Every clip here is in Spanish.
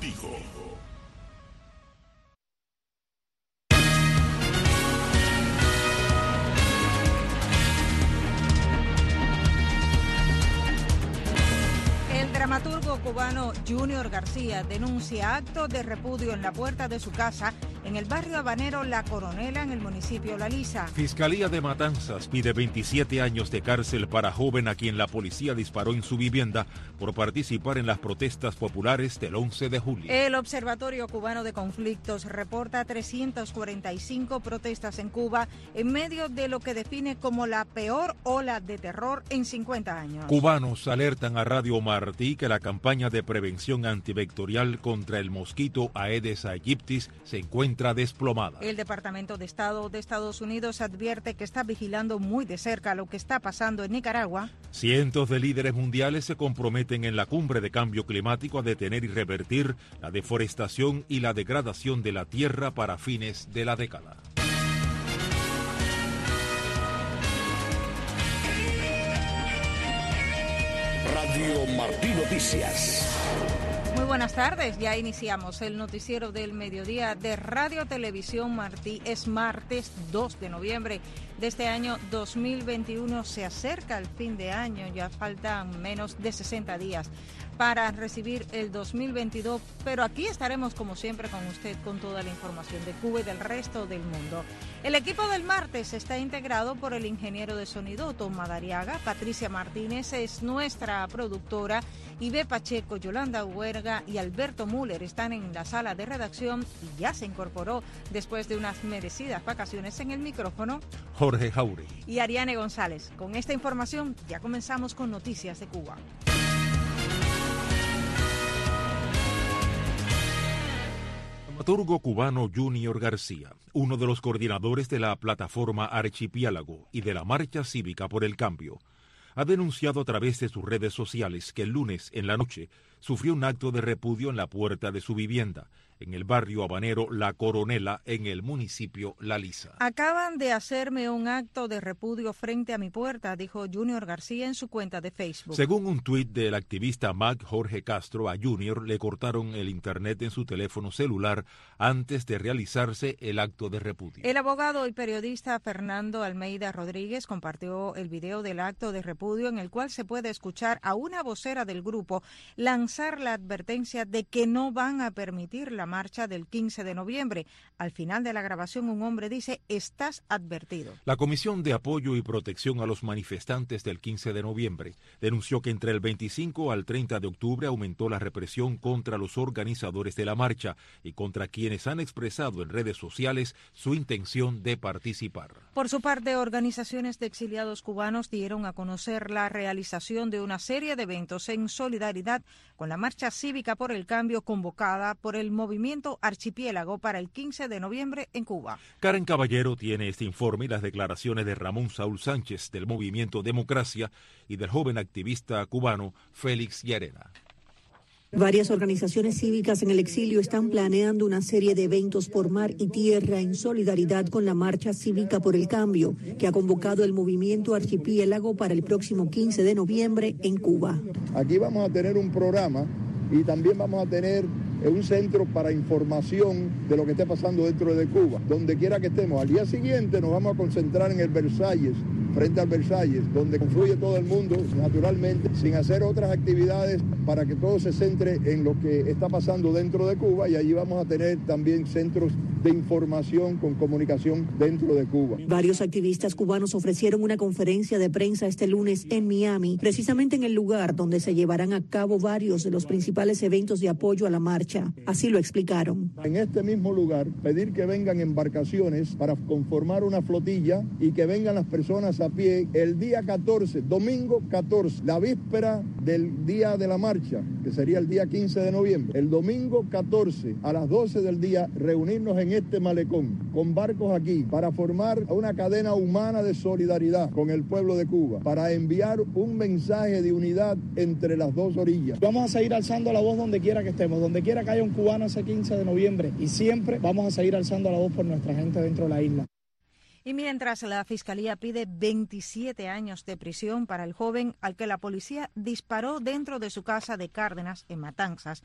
contigo. El dramaturgo cubano Junior García denuncia actos de repudio en la puerta de su casa en el barrio habanero La Coronela, en el municipio La Lisa. Fiscalía de Matanzas pide 27 años de cárcel para joven a quien la policía disparó en su vivienda por participar en las protestas populares del 11 de julio. El Observatorio Cubano de Conflictos reporta 345 protestas en Cuba en medio de lo que define como la peor ola de terror en 50 años. Cubanos alertan a Radio Martí que la campaña de prevención antivectorial contra el mosquito Aedes aegyptis se encuentra desplomada. El Departamento de Estado de Estados Unidos advierte que está vigilando muy de cerca lo que está pasando en Nicaragua. Cientos de líderes mundiales se comprometen en la cumbre de cambio climático a detener y revertir la deforestación y la degradación de la tierra para fines de la década. Radio Martí Noticias. Muy buenas tardes, ya iniciamos el noticiero del mediodía de Radio Televisión Martí. Es martes 2 de noviembre de este año 2021. Se acerca el fin de año, ya faltan menos de 60 días para recibir el 2022, pero aquí estaremos como siempre con usted con toda la información de Cuba y del resto del mundo. El equipo del martes está integrado por el ingeniero de sonido Tom Madariaga, Patricia Martínez es nuestra productora, Ibe Pacheco, Yolanda Huerga y Alberto Müller están en la sala de redacción y ya se incorporó después de unas merecidas vacaciones en el micrófono Jorge Jauregui y Ariane González. Con esta información ya comenzamos con Noticias de Cuba. El dramaturgo cubano Junior García, uno de los coordinadores de la plataforma Archipiélago y de la Marcha Cívica por el Cambio, ha denunciado a través de sus redes sociales que el lunes en la noche sufrió un acto de repudio en la puerta de su vivienda, en el barrio habanero La Coronela, en el municipio La Lisa. Acaban de hacerme un acto de repudio frente a mi puerta, dijo Junior García en su cuenta de Facebook. Según un tuit del activista Mac Jorge Castro, a Junior le cortaron el internet en su teléfono celular antes de realizarse el acto de repudio. El abogado y periodista Fernando Almeida Rodríguez compartió el video del acto de repudio en el cual se puede escuchar a una vocera del grupo lanzar la advertencia de que no van a permitir la marcha del 15 de noviembre. Al final de la grabación, un hombre dice: "Estás advertido". La Comisión de Apoyo y Protección a los Manifestantes del 15 de noviembre denunció que entre el 25 al 30 de octubre aumentó la represión contra los organizadores de la marcha y contra quienes han expresado en redes sociales su intención de participar. Por su parte, organizaciones de exiliados cubanos dieron a conocer la realización de una serie de eventos en solidaridad con la Marcha Cívica por el Cambio convocada por el Movimiento Archipiélago para el 15 de noviembre en Cuba. Karen Caballero tiene este informe y las declaraciones de Ramón Saúl Sánchez del Movimiento Democracia y del joven activista cubano Félix Llerena. Varias organizaciones cívicas en el exilio están planeando una serie de eventos por mar y tierra en solidaridad con la Marcha Cívica por el Cambio, que ha convocado el Movimiento Archipiélago para el próximo 15 de noviembre en Cuba. Aquí vamos a tener un programa y también vamos a tener un centro para información de lo que esté pasando dentro de Cuba. Donde quiera que estemos, al día siguiente nos vamos a concentrar en el Versalles, frente al Versalles, donde confluye todo el mundo, naturalmente, sin hacer otras actividades para que todo se centre en lo que está pasando dentro de Cuba, y allí vamos a tener también centros de información con comunicación dentro de Cuba. Varios activistas cubanos ofrecieron una conferencia de prensa este lunes en Miami, precisamente en el lugar donde se llevarán a cabo varios de los principales eventos de apoyo a la marcha. Así lo explicaron. En este mismo lugar, pedir que vengan embarcaciones para conformar una flotilla y que vengan las personas a pie el día 14, domingo 14, la víspera del día de la marcha, que sería el día 15 de noviembre. El domingo 14 a las 12 del día reunirnos en este malecón con barcos aquí para formar una cadena humana de solidaridad con el pueblo de Cuba, para enviar un mensaje de unidad entre las dos orillas. Vamos a seguir alzando la voz donde quiera que estemos, donde quiera que haya un cubano ese 15 de noviembre, y siempre vamos a seguir alzando la voz por nuestra gente dentro de la isla. Y mientras la Fiscalía pide 27 años de prisión para el joven al que la policía disparó dentro de su casa de Cárdenas, en Matanzas,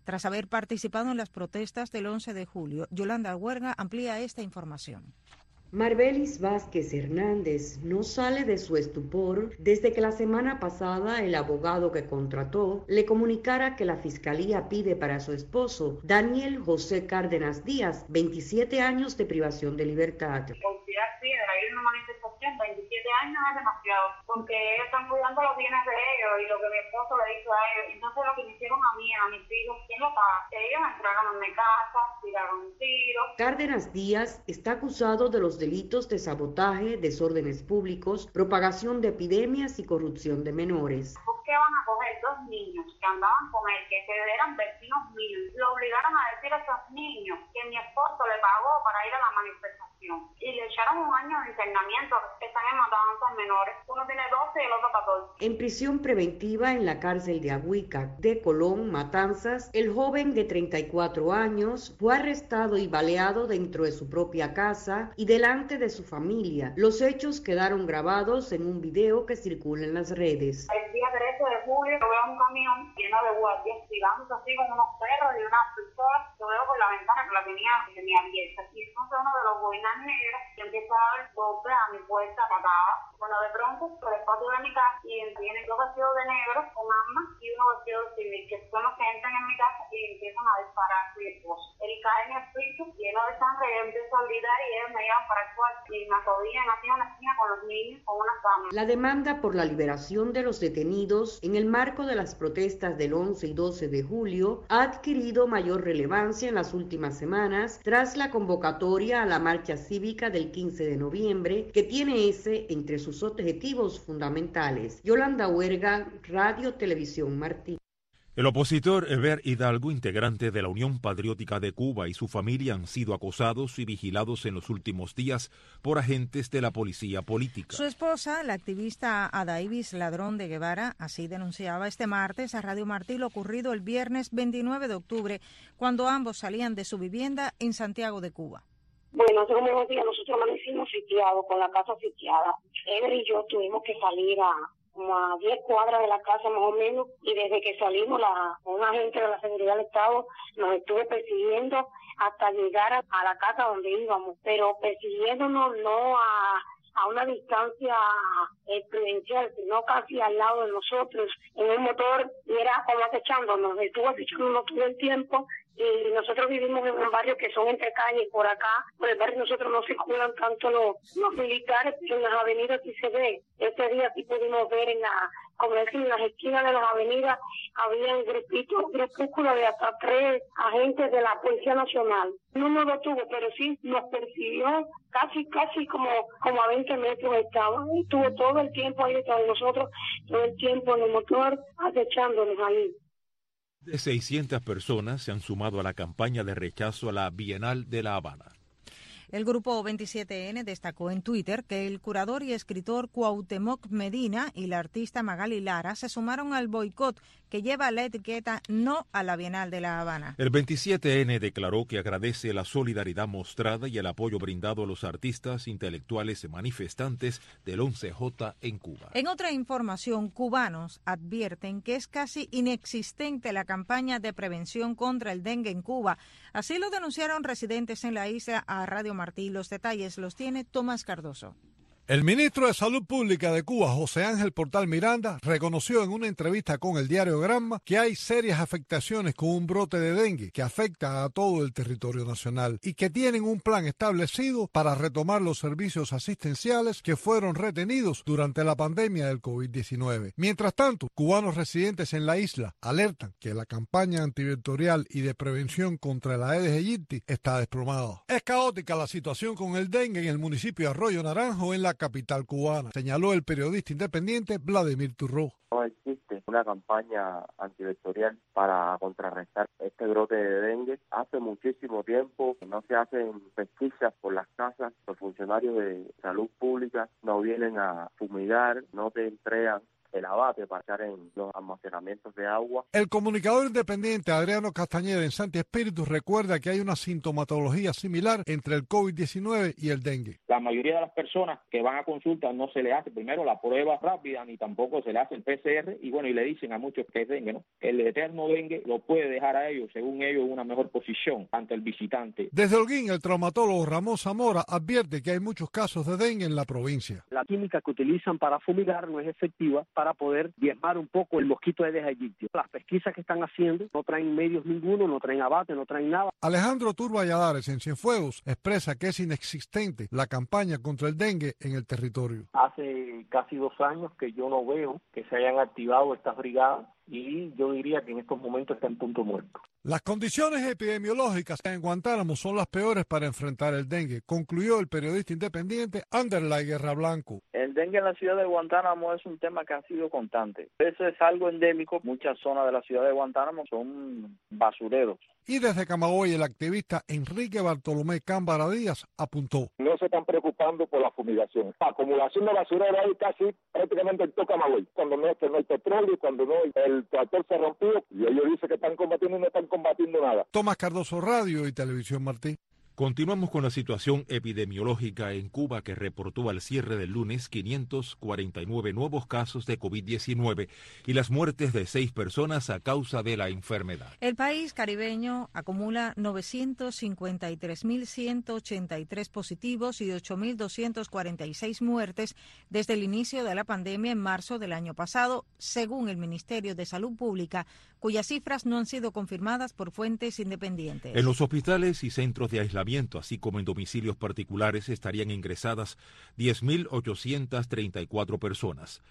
tras haber participado en las protestas del 11 de julio. Yolanda Huerga amplía esta información. Marbelis Vázquez Hernández no sale de su estupor desde que la semana pasada el abogado que contrató le comunicara que la fiscalía pide para su esposo, Daniel José Cárdenas Díaz, 27 años de privación de libertad. Piedra, ir a una manifestación, 27 años es demasiado, porque ellos están cuidando los bienes de ellos y lo que mi esposo le hizo a ellos. Entonces lo que me hicieron a mí, a mis hijos, ¿quién lo paga? Ellos entraron en mi casa, tiraron un tiro. Cárdenas Díaz está acusado de los delitos de sabotaje, desórdenes públicos, propagación de epidemias y corrupción de menores. ¿Por qué van a coger dos niños que andaban con él, que eran vecinos míos? Lo obligaron a decir a esos niños que mi esposo le pagó para ir a la manifestación y le echaron un año de internamiento. Están en matanzas menores. Uno tiene 12 y el otro 14. En prisión preventiva en la cárcel de Agüica, de Colón, Matanzas, el joven de 34 años fue arrestado y baleado dentro de su propia casa y delante de su familia. Los hechos quedaron grabados en un video que circula en las redes. El día 13 de julio yo veo un camión lleno de guardias tirando así como unos perros y unas pistolas. Yo veo por la ventana que la tenía abierta. Y entonces uno de los boinas negros que empieza a dar golpes a mi puerta, patada. Bueno, de pronto por el patio de mi casa y vienen dos vestidos de negro con armas y uno vestido de civil, que son los que entran en mi casa y empiezan a disparar a mi esposo. Él cae en el piso lleno de sangre y yo empiezo a gritar y ellos me llevan para el cuarto y me arrodillan así en una esquina con los niños con una cama. La demanda por la liberación de los detenidos en el marco de las protestas del 11 y 12 de julio ha adquirido mayor relevancia en las últimas semanas tras la convocatoria a la marcha cívica del 15 de noviembre, que tiene ese entre sus objetivos fundamentales. Yolanda Huerga, Radio Televisión Martí. El opositor Eber Hidalgo, integrante de la Unión Patriótica de Cuba, y su familia han sido acosados y vigilados en los últimos días por agentes de la policía política. Su esposa, la activista Adaivis Ladrón de Guevara, así denunciaba este martes a Radio Martí lo ocurrido el viernes 29 de octubre, cuando ambos salían de su vivienda en Santiago de Cuba. Bueno, hace como unos días nosotros amanecimos sitiados, con la casa sitiada. Eber y yo tuvimos que salir como a 10 cuadras de la casa más o menos, y desde que salimos un agente de la seguridad del Estado nos estuvo persiguiendo hasta llegar a la casa donde íbamos, pero persiguiéndonos no a una distancia prudencial, sino casi al lado de nosotros, en un motor, y era como acechándonos, estuvo acechándonos todo el tiempo. Y nosotros vivimos en un barrio que son entre calles, por acá, por el barrio nosotros no circulan tanto los militares, pero en las avenidas sí se ve. Este día sí pudimos ver en las esquinas de las avenidas habían grupúsculos de hasta 3 agentes de la Policía Nacional. No nos detuvo, pero sí nos persiguió casi como a 20 metros estaba. Y estuvo todo el tiempo ahí detrás de nosotros, todo el tiempo en el motor, acechándonos ahí. De 600 personas se han sumado a la campaña de rechazo a la Bienal de La Habana. El grupo 27N destacó en Twitter que el curador y escritor Cuauhtémoc Medina y la artista Magali Lara se sumaron al boicot que lleva la etiqueta No a la Bienal de La Habana. El 27N declaró que agradece la solidaridad mostrada y el apoyo brindado a los artistas, intelectuales y manifestantes del 11J en Cuba. En otra información, cubanos advierten que es casi inexistente la campaña de prevención contra el dengue en Cuba. Así lo denunciaron residentes en la isla a Radio Martí. Los detalles los tiene Tomás Cardoso. El ministro de Salud Pública de Cuba, José Ángel Portal Miranda, reconoció en una entrevista con el diario Granma que hay serias afectaciones con un brote de dengue que afecta a todo el territorio nacional y que tienen un plan establecido para retomar los servicios asistenciales que fueron retenidos durante la pandemia del COVID-19. Mientras tanto, cubanos residentes en la isla alertan que la campaña antivectorial y de prevención contra el Aedes aegypti está desplomada. Es caótica la situación con el dengue en el municipio de Arroyo Naranjo, en la capital cubana, señaló el periodista independiente Vladimir Turró. No existe una campaña antivectorial para contrarrestar este brote de dengue. Hace muchísimo tiempo no se hacen pesquisas por las casas, los funcionarios de salud pública no vienen a fumigar, no te entregan el abate para echar en los almacenamientos de agua. El comunicador independiente Adriano Castañeda en Santi Espíritu recuerda que hay una sintomatología similar entre el COVID-19 y el dengue. La mayoría de las personas que van a consulta no se le hace primero la prueba rápida ni tampoco se le hace el PCR y le dicen a muchos que es dengue, ¿no? El eterno dengue lo puede dejar a ellos, según ellos, en una mejor posición ante el visitante. Desde Holguín, el traumatólogo Ramón Zamora advierte que hay muchos casos de dengue en la provincia. La química que utilizan para fumigar no es efectiva para poder diezmar un poco el mosquito Aedes aegypti. Las pesquisas que están haciendo no traen medios ninguno, no traen abate, no traen nada. Alejandro Tur Valladares en Cienfuegos expresa que es inexistente la campaña contra el dengue en el territorio. Hace casi 2 años que yo no veo que se hayan activado estas brigadas y yo diría que en estos momentos está en punto muerto. Las condiciones epidemiológicas en Guantánamo son las peores para enfrentar el dengue, concluyó el periodista independiente Anderlay Guerra Blanco. El dengue en la ciudad de Guantánamo es un tema que ha sido constante. Eso es algo endémico. Muchas zonas de la ciudad de Guantánamo son basureros. Y desde Camagüey, el activista Enrique Bartolomé Cámbara Díaz apuntó. No se están preocupando por la fumigación. La acumulación de basurero hay casi prácticamente en todo Camagüey. Cuando no hay petróleo, cuando no el tractor se rompió, y ellos dicen que están combatiendo y no están combatiendo nada. Tomás Cardoso, Radio y Televisión Martí. Continuamos con la situación epidemiológica en Cuba, que reportó al cierre del lunes 549 nuevos casos de COVID-19 y las muertes de 6 personas a causa de la enfermedad. El país caribeño acumula 953.183 positivos y 8.246 muertes desde el inicio de la pandemia en marzo del año pasado, según el Ministerio de Salud Pública, cuyas cifras no han sido confirmadas por fuentes independientes. En los hospitales y centros de aislamiento, así como en domicilios particulares, estarían ingresadas 10.834 personas,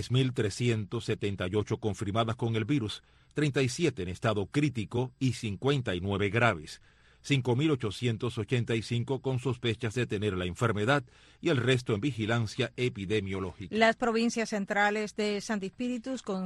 3.378 confirmadas con el virus, 37 en estado crítico y 59 graves. 5.885 con sospechas de tener la enfermedad y el resto en vigilancia epidemiológica. Las provincias centrales de Santi Espíritus con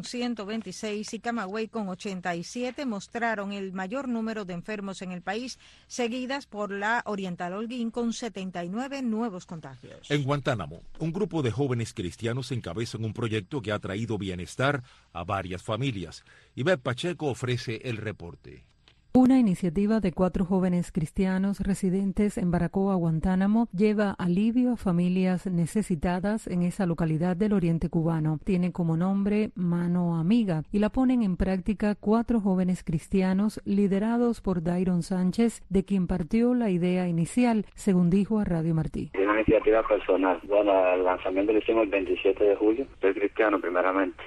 126 y Camagüey con 87 mostraron el mayor número de enfermos en el país, seguidas por la Oriental Holguín con 79 nuevos contagios. En Guantánamo, un grupo de jóvenes cristianos encabezan un proyecto que ha traído bienestar a varias familias. Ivette Pacheco ofrece el reporte. Una iniciativa de 4 jóvenes cristianos residentes en Baracoa, Guantánamo, lleva alivio a familias necesitadas en esa localidad del oriente cubano. Tiene como nombre Mano Amiga y la ponen en práctica 4 jóvenes cristianos liderados por Dairon Sánchez, de quien partió la idea inicial, según dijo a Radio Martí. Es una iniciativa personal. Bueno, el lanzamiento lo hicimos el 27 de julio. Soy cristiano primeramente.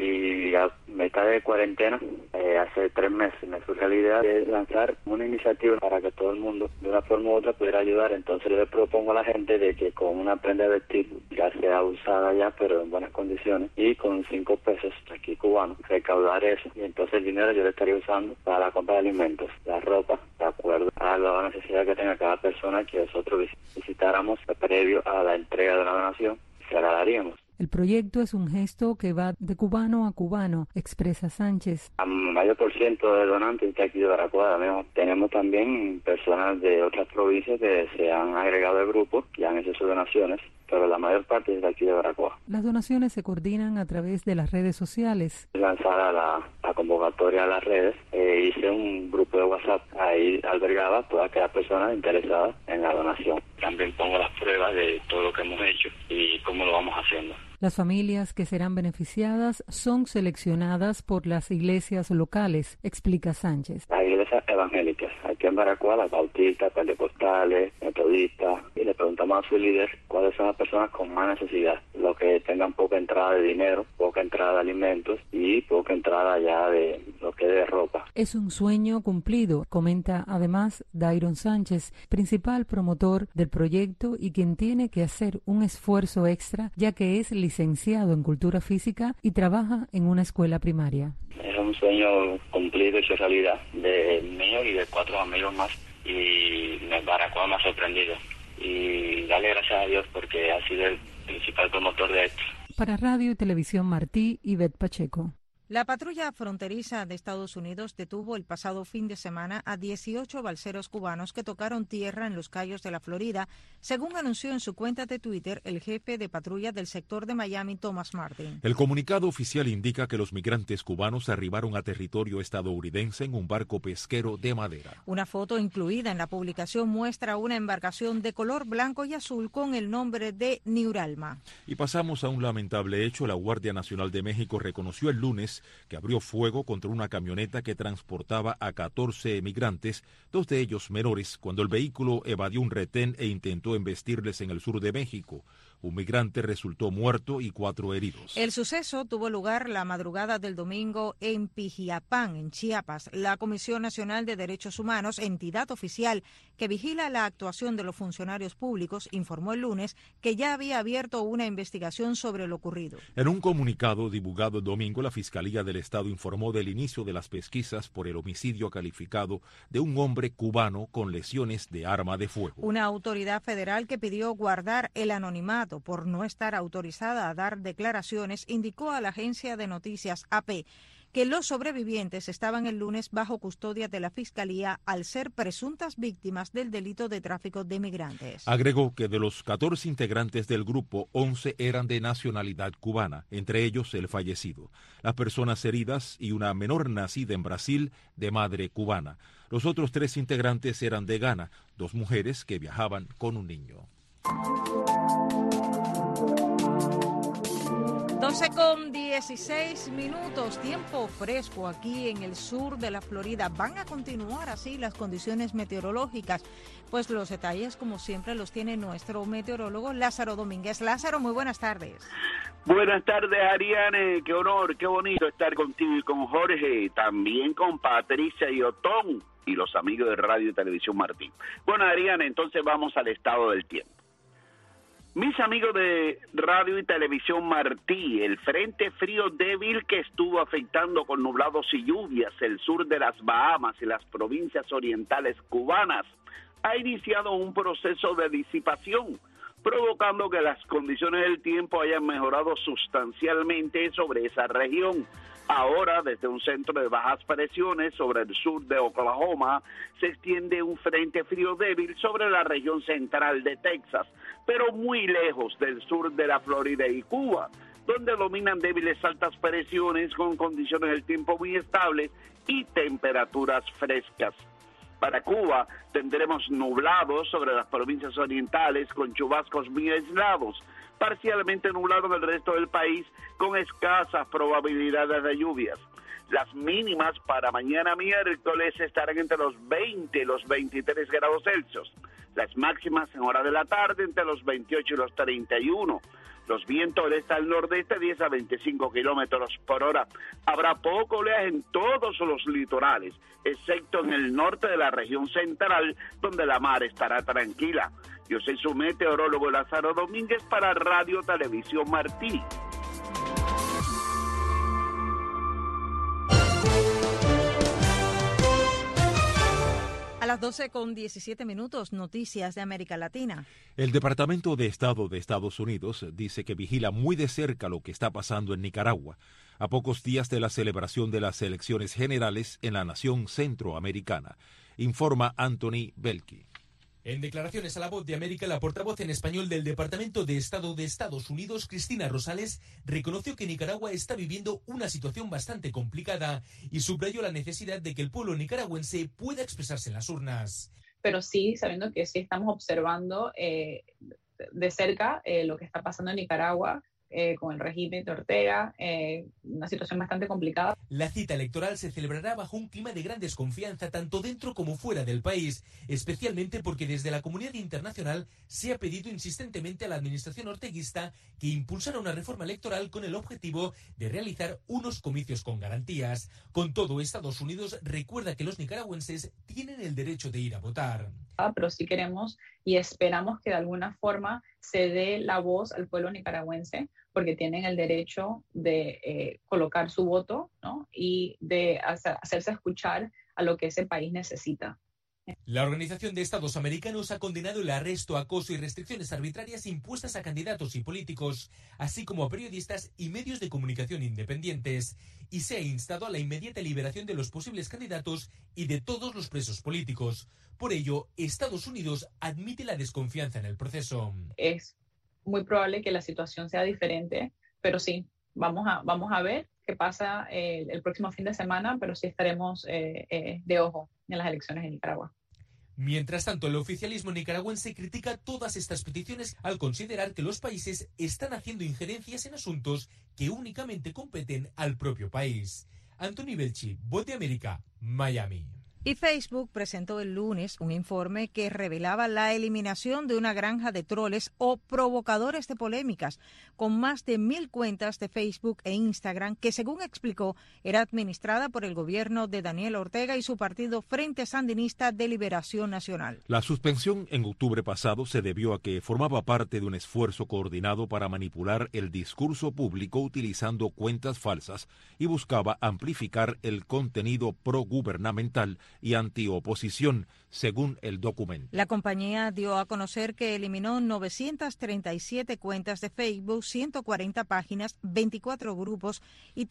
Y a mitad de cuarentena, hace 3 meses, me surgió la idea de lanzar una iniciativa para que todo el mundo, de una forma u otra, pudiera ayudar. Entonces yo le propongo a la gente de que con una prenda de vestir, ya sea usada ya, pero en buenas condiciones, y con 5 pesos aquí cubanos, recaudar eso. Y entonces el dinero yo lo estaría usando para la compra de alimentos, la ropa, de acuerdo a la necesidad que tenga cada persona que nosotros visitáramos previo a la entrega de una donación, se la daríamos. El proyecto es un gesto que va de cubano a cubano, expresa Sánchez. El mayor % de donantes está aquí de Baracoa. Tenemos también personas de otras provincias que se han agregado al grupo y han hecho sus donaciones, pero la mayor parte es de aquí de Baracoa. Las donaciones se coordinan a través de las redes sociales. Lanzada la convocatoria a las redes, hice un grupo de WhatsApp, ahí albergaba todas aquellas personas interesadas en la donación. También pongo las pruebas de todo lo que hemos hecho y cómo lo vamos haciendo. Las familias que serán beneficiadas son seleccionadas por las iglesias locales, explica Sánchez. Las iglesias evangélicas, aquí en Baracoa, las bautistas, pentecostales, metodistas, y le preguntamos a su líder cuáles son las personas con más necesidad, los que tengan poca entrada de dinero, poca entrada de alimentos y poca entrada ya de lo que es de ropa. Es un sueño cumplido, comenta además Dairon Sánchez, principal promotor del proyecto y quien tiene que hacer un esfuerzo extra, ya que es licenciado en Cultura Física y trabaja en una escuela primaria. Es un sueño cumplido, hecho realidad, de mío y de 4 amigos más, y Baracoa me ha sorprendido. Y darle gracias a Dios porque ha sido el principal promotor de esto. Para Radio y Televisión Martí, Ivette Pacheco. La patrulla fronteriza de Estados Unidos detuvo el pasado fin de semana a 18 balseros cubanos que tocaron tierra en los Cayos de la Florida, según anunció en su cuenta de Twitter el jefe de patrulla del sector de Miami, Thomas Martin. El comunicado oficial indica que los migrantes cubanos arribaron a territorio estadounidense en un barco pesquero de madera. Una foto incluida en la publicación muestra una embarcación de color blanco y azul con el nombre de Neuralma. Y pasamos a un lamentable hecho. La Guardia Nacional de México reconoció el lunes que abrió fuego contra una camioneta que transportaba a 14 migrantes, 2 de ellos menores, cuando el vehículo evadió un retén e intentó embestirles en el sur de México. Un migrante resultó muerto y 4 heridos. El suceso tuvo lugar la madrugada del domingo en Pijiapán, en Chiapas. La Comisión Nacional de Derechos Humanos, entidad oficial que vigila la actuación de los funcionarios públicos, informó el lunes que ya había abierto una investigación sobre lo ocurrido. En un comunicado divulgado el domingo, la Fiscalía del Estado informó del inicio de las pesquisas por el homicidio calificado de un hombre cubano con lesiones de arma de fuego. Una autoridad federal que pidió guardar el anonimato por no estar autorizada a dar declaraciones, indicó a la agencia de noticias AP que los sobrevivientes estaban el lunes bajo custodia de la Fiscalía al ser presuntas víctimas del delito de tráfico de migrantes. Agregó que de los 14 integrantes del grupo, 11 eran de nacionalidad cubana, entre ellos el fallecido, las personas heridas y una menor nacida en Brasil de madre cubana. Los otros 3 integrantes eran de Ghana, 2 mujeres que viajaban con un niño. 12:16, tiempo fresco aquí en el sur de la Florida. ¿Van a continuar así las condiciones meteorológicas? Pues los detalles, como siempre, los tiene nuestro meteorólogo Lázaro Domínguez. Lázaro, muy buenas tardes. Buenas tardes, Ariane. Qué honor, qué bonito estar contigo y con Jorge, también con Patricia y Otón y los amigos de Radio y Televisión Martí. Bueno, Ariane, entonces vamos al estado del tiempo. Mis amigos de Radio y Televisión Martí, el frente frío débil que estuvo afectando con nublados y lluvias el sur de las Bahamas y las provincias orientales cubanas ha iniciado un proceso de disipación, provocando que las condiciones del tiempo hayan mejorado sustancialmente sobre esa región. Ahora, desde un centro de bajas presiones sobre el sur de Oklahoma, se extiende un frente frío débil sobre la región central de Texas, pero muy lejos del sur de la Florida y Cuba, donde dominan débiles altas presiones con condiciones del tiempo muy estables y temperaturas frescas. Para Cuba tendremos nublados sobre las provincias orientales con chubascos muy aislados, parcialmente nublado en el resto del país con escasas probabilidades de lluvias. Las mínimas para mañana miércoles estarán entre los 20 y los 23 grados Celsius. Las máximas en horas de la tarde entre los 28 y los 31. Los vientos del este al nordeste 10 a 25 kilómetros por hora. Habrá poco oleaje en todos los litorales, excepto en el norte de la región central, donde la mar estará tranquila. Yo soy su meteorólogo Lázaro Domínguez para Radio Televisión Martí. A las 12:17, noticias de América Latina. El Departamento de Estado de Estados Unidos dice que vigila muy de cerca lo que está pasando en Nicaragua, a pocos días de la celebración de las elecciones generales en la nación centroamericana, informa Anthony Belki. En declaraciones a La Voz de América, la portavoz en español del Departamento de Estado de Estados Unidos, Cristina Rosales, reconoció que Nicaragua está viviendo una situación bastante complicada y subrayó la necesidad de que el pueblo nicaragüense pueda expresarse en las urnas. Pero sí, sabiendo que sí estamos observando de cerca lo que está pasando en Nicaragua, con el régimen de Ortega, una situación bastante complicada. La cita electoral se celebrará bajo un clima de gran desconfianza tanto dentro como fuera del país, especialmente porque desde la comunidad internacional se ha pedido insistentemente a la administración orteguista que impulsara una reforma electoral con el objetivo de realizar unos comicios con garantías. Con todo, Estados Unidos recuerda que los nicaragüenses tienen el derecho de ir a votar. Pero sí queremos y esperamos que de alguna forma se dé la voz al pueblo nicaragüense, porque tienen el derecho de colocar su voto, ¿no? Y de hacerse escuchar a lo que ese país necesita. La Organización de Estados Americanos ha condenado el arresto, acoso y restricciones arbitrarias impuestas a candidatos y políticos, así como a periodistas y medios de comunicación independientes, y se ha instado a la inmediata liberación de los posibles candidatos y de todos los presos políticos. Por ello, Estados Unidos admite la desconfianza en el proceso. Es muy probable que la situación sea diferente, pero sí, vamos a ver qué pasa el próximo fin de semana, pero sí estaremos de ojo en las elecciones en Nicaragua. Mientras tanto, el oficialismo nicaragüense critica todas estas peticiones al considerar que los países están haciendo injerencias en asuntos que únicamente competen al propio país. Anthony Belchi, Voz de América, Miami. Y Facebook presentó el lunes un informe que revelaba la eliminación de una granja de troles o provocadores de polémicas, con más de 1,000 cuentas de Facebook e Instagram que, según explicó, era administrada por el gobierno de Daniel Ortega y su partido Frente Sandinista de Liberación Nacional. La suspensión en octubre pasado se debió a que formaba parte de un esfuerzo coordinado para manipular el discurso público utilizando cuentas falsas y buscaba amplificar el contenido progubernamental y antioposición, según el documento. La compañía dio a conocer que eliminó 937 cuentas de Facebook, 140 páginas, 24 grupos y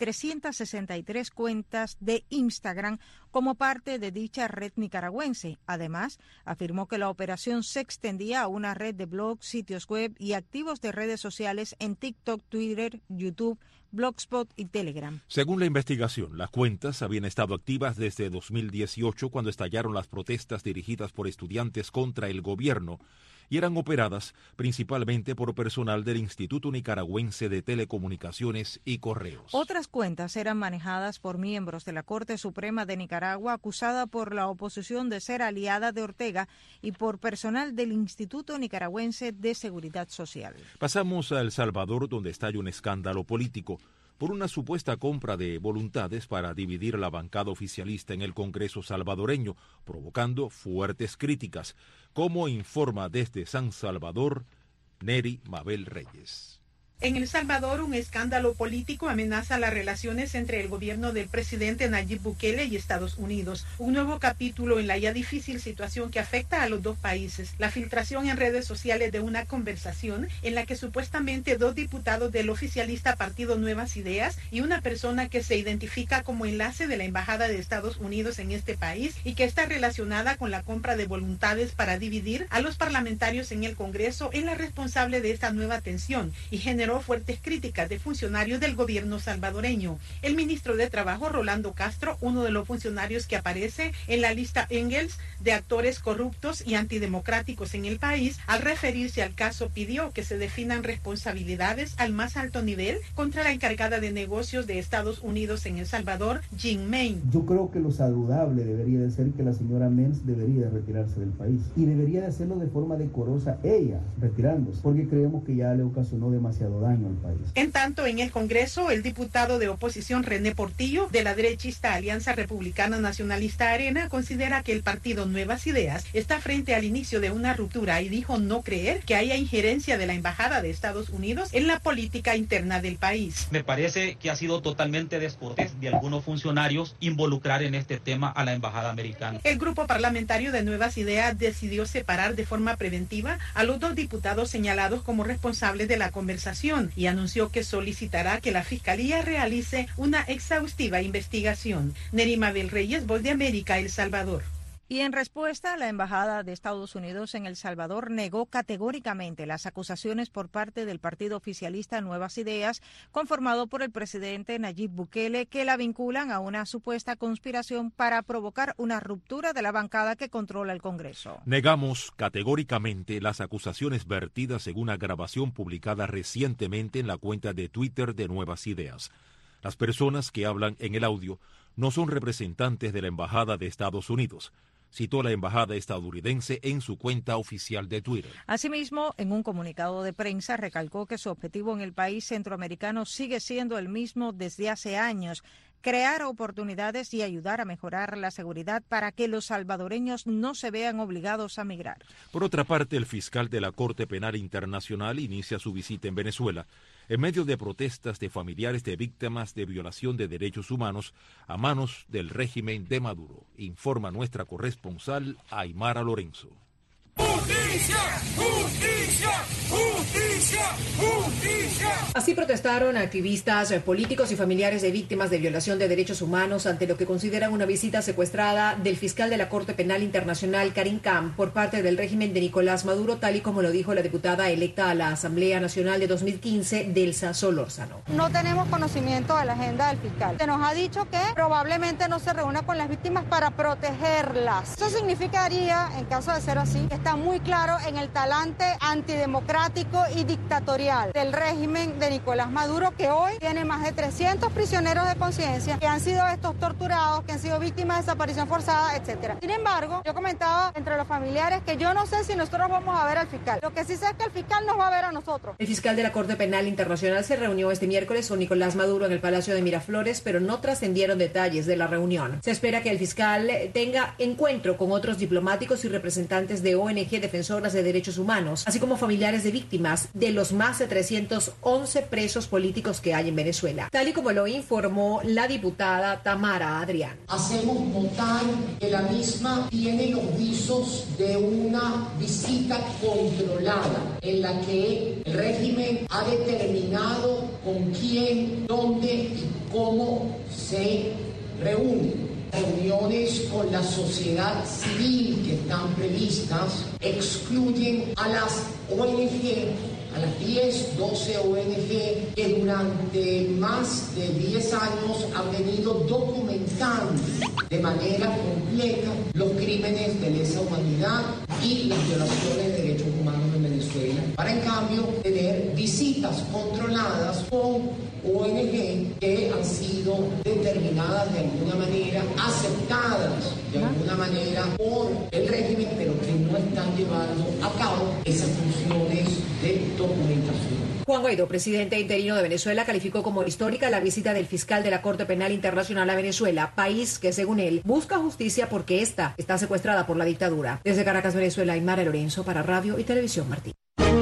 363 cuentas de Instagram como parte de dicha red nicaragüense. Además, afirmó que la operación se extendía a una red de blogs, sitios web y activos de redes sociales en TikTok, Twitter, YouTube, Blogspot y Telegram. Según la investigación, las cuentas habían estado activas desde 2018, cuando estallaron las protestas dirigidas por estudiantes contra el gobierno, y eran operadas principalmente por personal del Instituto Nicaragüense de Telecomunicaciones y Correos. Otras cuentas eran manejadas por miembros de la Corte Suprema de Nicaragua, acusada por la oposición de ser aliada de Ortega, y por personal del Instituto Nicaragüense de Seguridad Social. Pasamos a El Salvador, donde estalla un escándalo político por una supuesta compra de voluntades para dividir la bancada oficialista en el Congreso salvadoreño, provocando fuertes críticas, como informa desde San Salvador Neri Mabel Reyes. En El Salvador, un escándalo político amenaza las relaciones entre el gobierno del presidente Nayib Bukele y Estados Unidos. Un nuevo capítulo en la ya difícil situación que afecta a los dos países. La filtración en redes sociales de una conversación en la que supuestamente 2 diputados del oficialista Partido Nuevas Ideas y una persona que se identifica como enlace de la Embajada de Estados Unidos en este país y que está relacionada con la compra de voluntades para dividir a los parlamentarios en el Congreso es la responsable de esta nueva tensión y generó fuertes críticas de funcionarios del gobierno salvadoreño. El ministro de Trabajo, Rolando Castro, uno de los funcionarios que aparece en la lista Engels de actores corruptos y antidemocráticos en el país, al referirse al caso pidió que se definan responsabilidades al más alto nivel contra la encargada de negocios de Estados Unidos en El Salvador, Jean Main. Yo creo que lo saludable debería de ser que la señora Mens debería de retirarse del país y debería de hacerlo de forma decorosa ella, retirándose, porque creemos que ya le ocasionó demasiado daño al país. En tanto, en el Congreso, el diputado de oposición René Portillo, de la derechista Alianza Republicana Nacionalista Arena, considera que el partido Nuevas Ideas está frente al inicio de una ruptura y dijo no creer que haya injerencia de la Embajada de Estados Unidos en la política interna del país. Me parece que ha sido totalmente descortés de algunos funcionarios involucrar en este tema a la Embajada americana. El grupo parlamentario de Nuevas Ideas decidió separar de forma preventiva a los 2 diputados señalados como responsables de la conversación y anunció que solicitará que la Fiscalía realice una exhaustiva investigación. Neri Mabel Reyes, Voz de América, El Salvador. Y en respuesta, la Embajada de Estados Unidos en El Salvador negó categóricamente las acusaciones por parte del partido oficialista Nuevas Ideas, conformado por el presidente Nayib Bukele, que la vinculan a una supuesta conspiración para provocar una ruptura de la bancada que controla el Congreso. Negamos categóricamente las acusaciones vertidas en una grabación publicada recientemente en la cuenta de Twitter de Nuevas Ideas. Las personas que hablan en el audio no son representantes de la Embajada de Estados Unidos, citó la embajada estadounidense en su cuenta oficial de Twitter. Asimismo, en un comunicado de prensa recalcó que su objetivo en el país centroamericano sigue siendo el mismo desde hace años: crear oportunidades y ayudar a mejorar la seguridad para que los salvadoreños no se vean obligados a migrar. Por otra parte, el fiscal de la Corte Penal Internacional inicia su visita en Venezuela en medio de protestas de familiares de víctimas de violación de derechos humanos a manos del régimen de Maduro, informa nuestra corresponsal Aymara Lorenzo. ¡Justicia! ¡Justicia! ¡Justicia! ¡Justicia! Así protestaron activistas, políticos y familiares de víctimas de violación de derechos humanos ante lo que consideran una visita secuestrada del fiscal de la Corte Penal Internacional, Karim Khan, por parte del régimen de Nicolás Maduro, tal y como lo dijo la diputada electa a la Asamblea Nacional de 2015, Delsa Solórzano. No tenemos conocimiento de la agenda del fiscal. Se nos ha dicho que probablemente no se reúna con las víctimas para protegerlas. Eso significaría, en caso de ser así, que está muy claro en el talante antidemocrático y dictatorial del régimen de Nicolás Maduro, que hoy tiene más de 300 prisioneros de conciencia que han sido estos torturados, que han sido víctimas de desaparición forzada, etc. Sin embargo, yo comentaba entre los familiares que yo no sé si nosotros vamos a ver al fiscal. Lo que sí sé es que el fiscal nos va a ver a nosotros. El fiscal de la Corte Penal Internacional se reunió este miércoles con Nicolás Maduro en el Palacio de Miraflores, pero no trascendieron detalles de la reunión. Se espera que el fiscal tenga encuentro con otros diplomáticos y representantes de ONG defensoras de derechos humanos, así como familiares de víctimas de los más de 311 presos políticos que hay en Venezuela, tal y como lo informó la diputada Tamara Adrián. Hacemos notar que la misma tiene los visos de una visita controlada en la que el régimen ha determinado con quién, dónde y cómo se reúne. Reuniones con la sociedad civil que están previstas excluyen a las ONG, a las 10, 12 ONG que durante más de 10 años han venido documentando de manera completa los crímenes de lesa humanidad y las violaciones de derechos humanos en Venezuela, para en cambio tener visitas controladas con ONG que han sido determinadas de alguna manera, aceptadas de alguna manera por el régimen, pero que no están llevando a cabo esas funciones de documentación. Juan Guaidó, presidente interino de Venezuela, calificó como histórica la visita del fiscal de la Corte Penal Internacional a Venezuela, país que, según él, busca justicia porque esta está secuestrada por la dictadura. Desde Caracas, Venezuela, Aymara Lorenzo para Radio y Televisión Martí.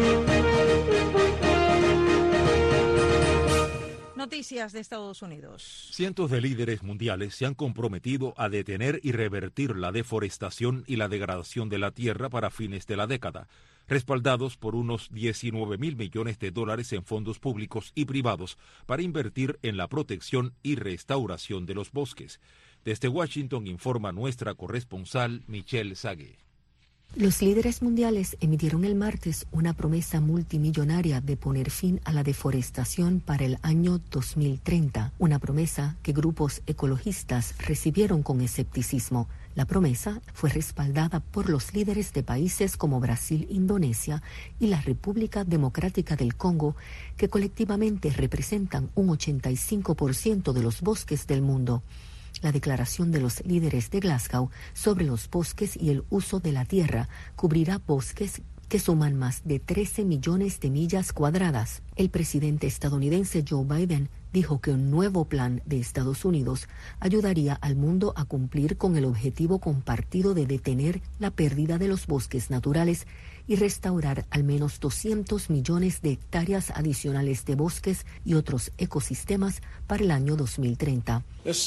Noticias de Estados Unidos. Cientos de líderes mundiales se han comprometido a detener y revertir la deforestación y la degradación de la tierra para fines de la década, respaldados por unos 19.000 millones de dólares en fondos públicos y privados para invertir en la protección y restauración de los bosques. Desde Washington informa nuestra corresponsal Michelle Sague. Los líderes mundiales emitieron el martes una promesa multimillonaria de poner fin a la deforestación para el año 2030, una promesa que grupos ecologistas recibieron con escepticismo. La promesa fue respaldada por los líderes de países como Brasil, Indonesia y la República Democrática del Congo, que colectivamente representan un 85% de los bosques del mundo. La declaración de los líderes de Glasgow sobre los bosques y el uso de la tierra cubrirá bosques que suman más de 13 millones de millas cuadradas. El presidente estadounidense Joe Biden dijo que un nuevo plan de Estados Unidos ayudaría al mundo a cumplir con el objetivo compartido de detener la pérdida de los bosques naturales y restaurar al menos 200 millones de hectáreas adicionales de bosques y otros ecosistemas para el año 2030.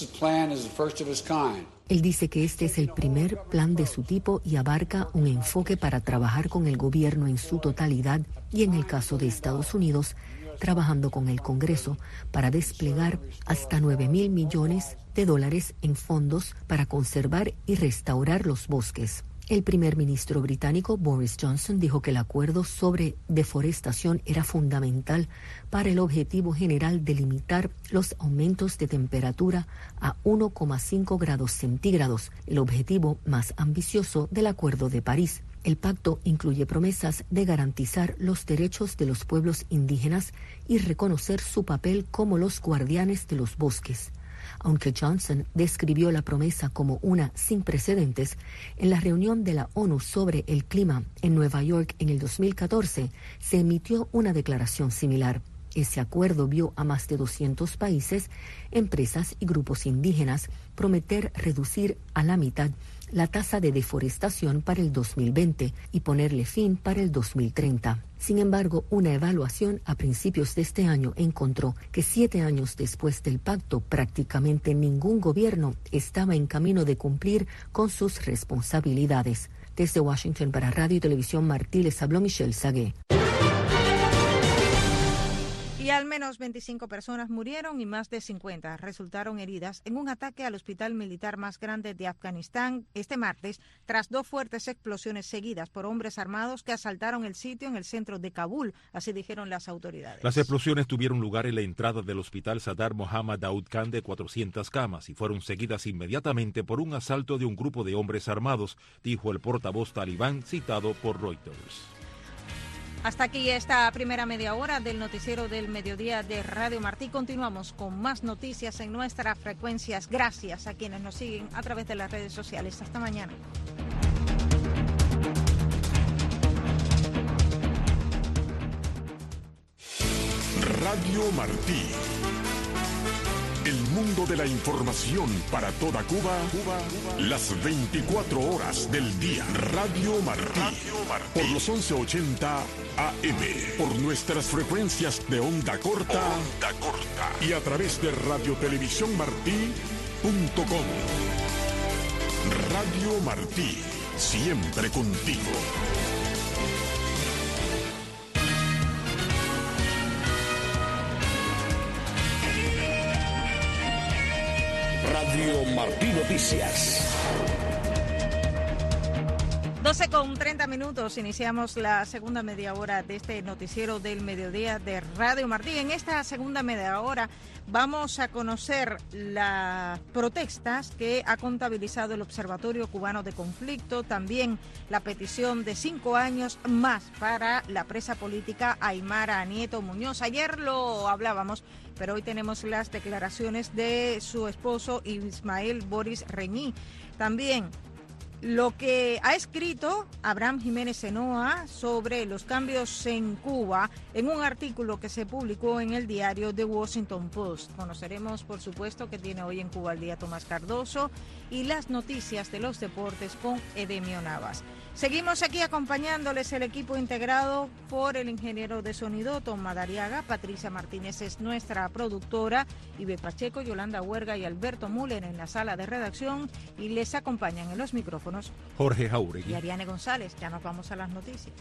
Él dice que este es el primer plan de su tipo y abarca un enfoque para trabajar con el gobierno en su totalidad y, en el caso de Estados Unidos, trabajando con el Congreso para desplegar hasta 9.000 millones de dólares en fondos para conservar y restaurar los bosques. El primer ministro británico Boris Johnson dijo que el acuerdo sobre deforestación era fundamental para el objetivo general de limitar los aumentos de temperatura a 1,5 grados centígrados, el objetivo más ambicioso del Acuerdo de París. El pacto incluye promesas de garantizar los derechos de los pueblos indígenas y reconocer su papel como los guardianes de los bosques. Aunque Johnson describió la promesa como una sin precedentes, en la reunión de la ONU sobre el clima en Nueva York en el 2014 se emitió una declaración similar. Ese acuerdo vio a más de 200 países, empresas y grupos indígenas prometer reducir a la mitad la tasa de deforestación para el 2020 y ponerle fin para el 2030. Sin embargo, una evaluación a principios de este año encontró que 7 años después del pacto, prácticamente ningún gobierno estaba en camino de cumplir con sus responsabilidades. Desde Washington para Radio y Televisión Martí les habló Michelle Sagué. Y al menos 25 personas murieron y más de 50 resultaron heridas en un ataque al hospital militar más grande de Afganistán este martes, tras 2 fuertes explosiones seguidas por hombres armados que asaltaron el sitio en el centro de Kabul, así dijeron las autoridades. Las explosiones tuvieron lugar en la entrada del hospital Sadar Mohammad Daud Khan de 400 camas y fueron seguidas inmediatamente por un asalto de un grupo de hombres armados, dijo el portavoz talibán citado por Reuters. Hasta aquí esta primera media hora del noticiero del mediodía de Radio Martí. Continuamos con más noticias en nuestras frecuencias. Gracias a quienes nos siguen a través de las redes sociales. Hasta mañana. Radio Martí. El mundo de la información para toda Cuba, las 24 horas del día. Radio Martí, por los 1180 AM, por nuestras frecuencias de onda corta, y a través de radiotelevisiónmartí.com. Radio Martí, siempre contigo. Radio Martí Noticias. 12:30. Iniciamos la segunda media hora de este noticiero del mediodía de Radio Martí. En esta segunda media hora vamos a conocer las protestas que ha contabilizado el Observatorio Cubano de Conflicto, también la petición de 5 años más para la presa política Aymara Nieto Muñoz. Ayer lo hablábamos, pero hoy tenemos las declaraciones de su esposo Ismael Boris Reñí. También lo que ha escrito Abraham Jiménez Zenoa sobre los cambios en Cuba en un artículo que se publicó en el diario The Washington Post. Conoceremos, por supuesto, que tiene hoy en Cuba al día Tomás Cardoso y las noticias de los deportes con Edemio Navas. Seguimos aquí acompañándoles el equipo integrado por el ingeniero de sonido Tom Madariaga, Patricia Martínez es nuestra productora, Ibe Pacheco, Yolanda Huerga y Alberto Müller en la sala de redacción, y les acompañan en los micrófonos Jorge Jauregui y Ariane González. Ya nos vamos a las noticias.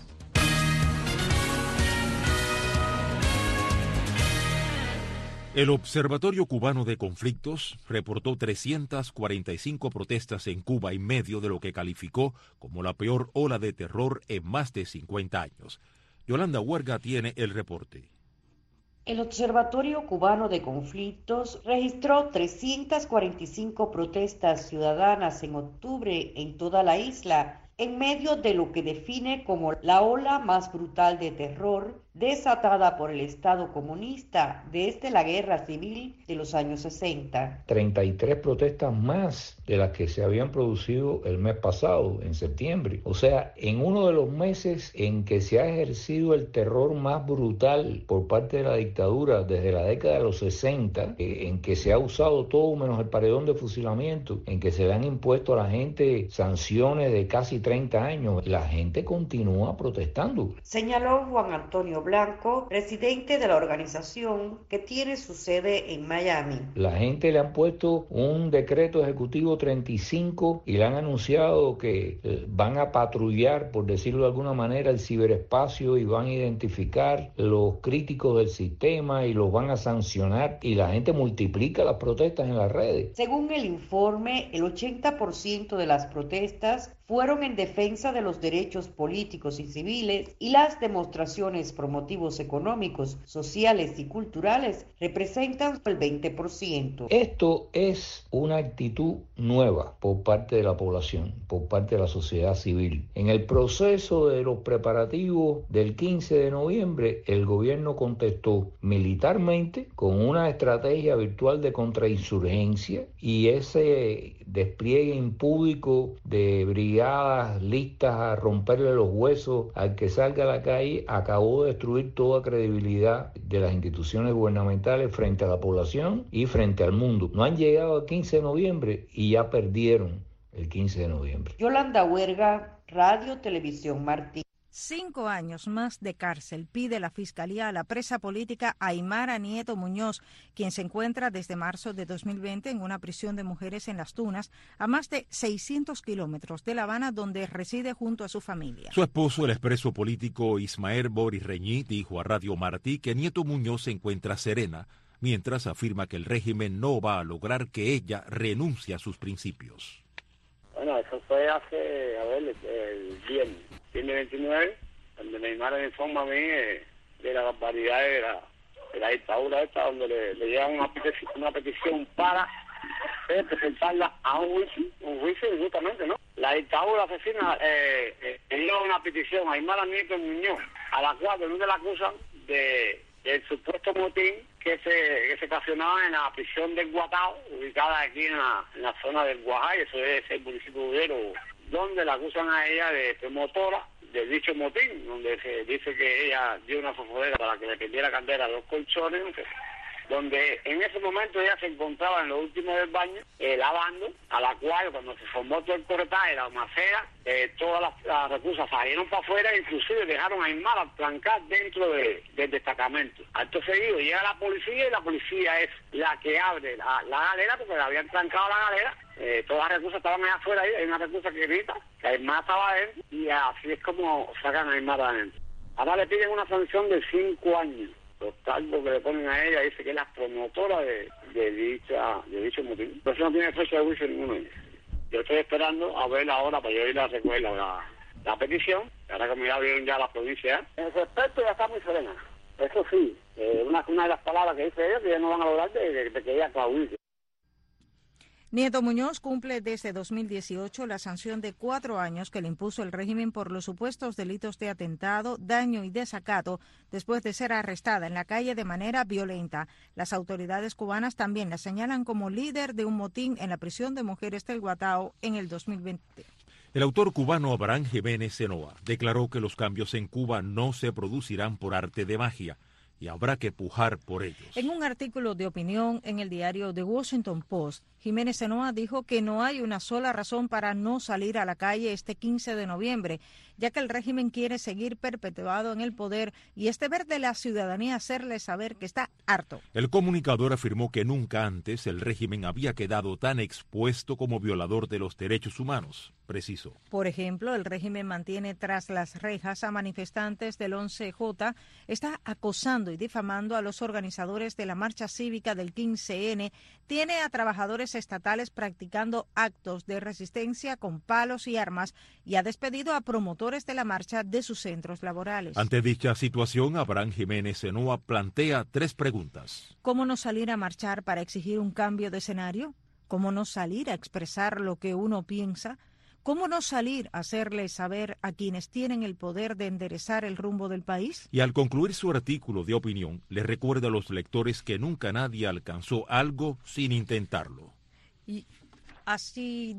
El Observatorio Cubano de Conflictos reportó 345 protestas en Cuba en medio de lo que calificó como la peor ola de terror en más de 50 años. Yolanda Huerga tiene el reporte. El Observatorio Cubano de Conflictos registró 345 protestas ciudadanas en octubre en toda la isla, en medio de lo que define como la ola más brutal de terror desatada por el Estado comunista desde la Guerra Civil de los años 60. 33 protestas más de las que se habían producido el mes pasado, en septiembre. O sea, en uno de los meses en que se ha ejercido el terror más brutal por parte de la dictadura desde la década de los 60, en que se ha usado todo menos el paredón de fusilamiento, en que se le han impuesto a la gente sanciones de casi 30 años, la gente continúa protestando. Señaló Juan Antonio Blanco, presidente de la organización que tiene su sede en Miami. La gente le han puesto un decreto ejecutivo 35 y le han anunciado que van a patrullar, por decirlo de alguna manera, el ciberespacio y van a identificar los críticos del sistema y los van a sancionar, y la gente multiplica las protestas en las redes. Según el informe, el 80% de las protestas fueron en defensa de los derechos políticos y civiles, y las demostraciones por motivos económicos, sociales y culturales representan el 20%. Esto es una actitud nueva por parte de la población, por parte de la sociedad civil. En el proceso de los preparativos del 15 de noviembre, el gobierno contestó militarmente con una estrategia virtual de contrainsurgencia, y ese despliegue impúdico de brigadas listas a romperle los huesos al que salga a la calle acabó de destruir toda credibilidad de las instituciones gubernamentales frente a la población y frente al mundo. No han llegado al 15 de noviembre y ya perdieron el 15 de noviembre. Yolanda Huerga, Radio Televisión Martí. 5 años más de cárcel pide la Fiscalía a la presa política Aymara Nieto Muñoz, quien se encuentra desde marzo de 2020 en una prisión de mujeres en Las Tunas, a más de 600 kilómetros de La Habana, donde reside junto a su familia. Su esposo, el expreso político Ismael Boris Reñí, dijo a Radio Martí que Nieto Muñoz se encuentra serena, mientras afirma que el régimen no va a lograr que ella renuncie a sus principios. Bueno, eso fue hace, el viernes 29, donde Neymar me informa a mí de la barbaridad de la dictadura esta, donde le llevan una petición para presentarla a un juicio justamente, ¿no? La dictadura asesina le lleva una petición a Aymara Nieto Muñoz, a la cual donde la acusan del supuesto motín que se ocasionaba en la prisión del Guatao, ubicada aquí en la zona del Guajay, eso es el municipio de Udero, donde la acusan a ella de promotora de dicho motín, donde se dice que ella dio una fosforera para que le perdiera candela a 2 colchones, donde en ese momento ella se encontraba en lo último del baño, lavando, a la cual cuando se formó todo el corretaje, la macera, todas las reclusas salieron para afuera, inclusive dejaron a Aymara plancar dentro del destacamento. Acto seguido llega la policía y la policía es la que abre la galera, porque le habían trancado la galera. Todas las reclusas estaban allá afuera, hay una reclusa que grita, que Aymara estaba adentro, y así es como sacan a Aymara adentro. Ahora le piden una sanción de 5 años. Los cargos que le ponen a ella, dice que es la promotora de dicho motín. Pero eso no tiene fecha de juicio ninguno de ellos. Yo estoy esperando a ver ahora para yo ir a recoger la petición, ahora que me la abrieron ya las provincias. En ese aspecto ya está muy serena. Eso sí, una de las palabras que dice ella, que ya no van a lograr de que ella claudique. Nieto Muñoz cumple desde 2018 la sanción de 4 años que le impuso el régimen por los supuestos delitos de atentado, daño y desacato después de ser arrestada en la calle de manera violenta. Las autoridades cubanas también la señalan como líder de un motín en la prisión de mujeres del Guatao en el 2020. El autor cubano Abraham Jiménez Senoa declaró que los cambios en Cuba no se producirán por arte de magia y habrá que pujar por ellos. En un artículo de opinión en el diario The Washington Post, Jiménez Senoa dijo que no hay una sola razón para no salir a la calle este 15 de noviembre, ya que el régimen quiere seguir perpetuado en el poder y es deber de la ciudadanía hacerle saber que está harto. El comunicador afirmó que nunca antes el régimen había quedado tan expuesto como violador de los derechos humanos. Preciso. Por ejemplo, el régimen mantiene tras las rejas a manifestantes del 11J, está acosando y difamando a los organizadores de la marcha cívica del 15N, tiene a trabajadores estatales practicando actos de resistencia con palos y armas y ha despedido a promotores de la marcha de sus centros laborales. Ante dicha situación, Abraham Jiménez Senoa plantea 3 preguntas. ¿Cómo no salir a marchar para exigir un cambio de escenario? ¿Cómo no salir a expresar lo que uno piensa? ¿Cómo no salir a hacerle saber a quienes tienen el poder de enderezar el rumbo del país? Y al concluir su artículo de opinión, le recuerda a los lectores que nunca nadie alcanzó algo sin intentarlo. Y así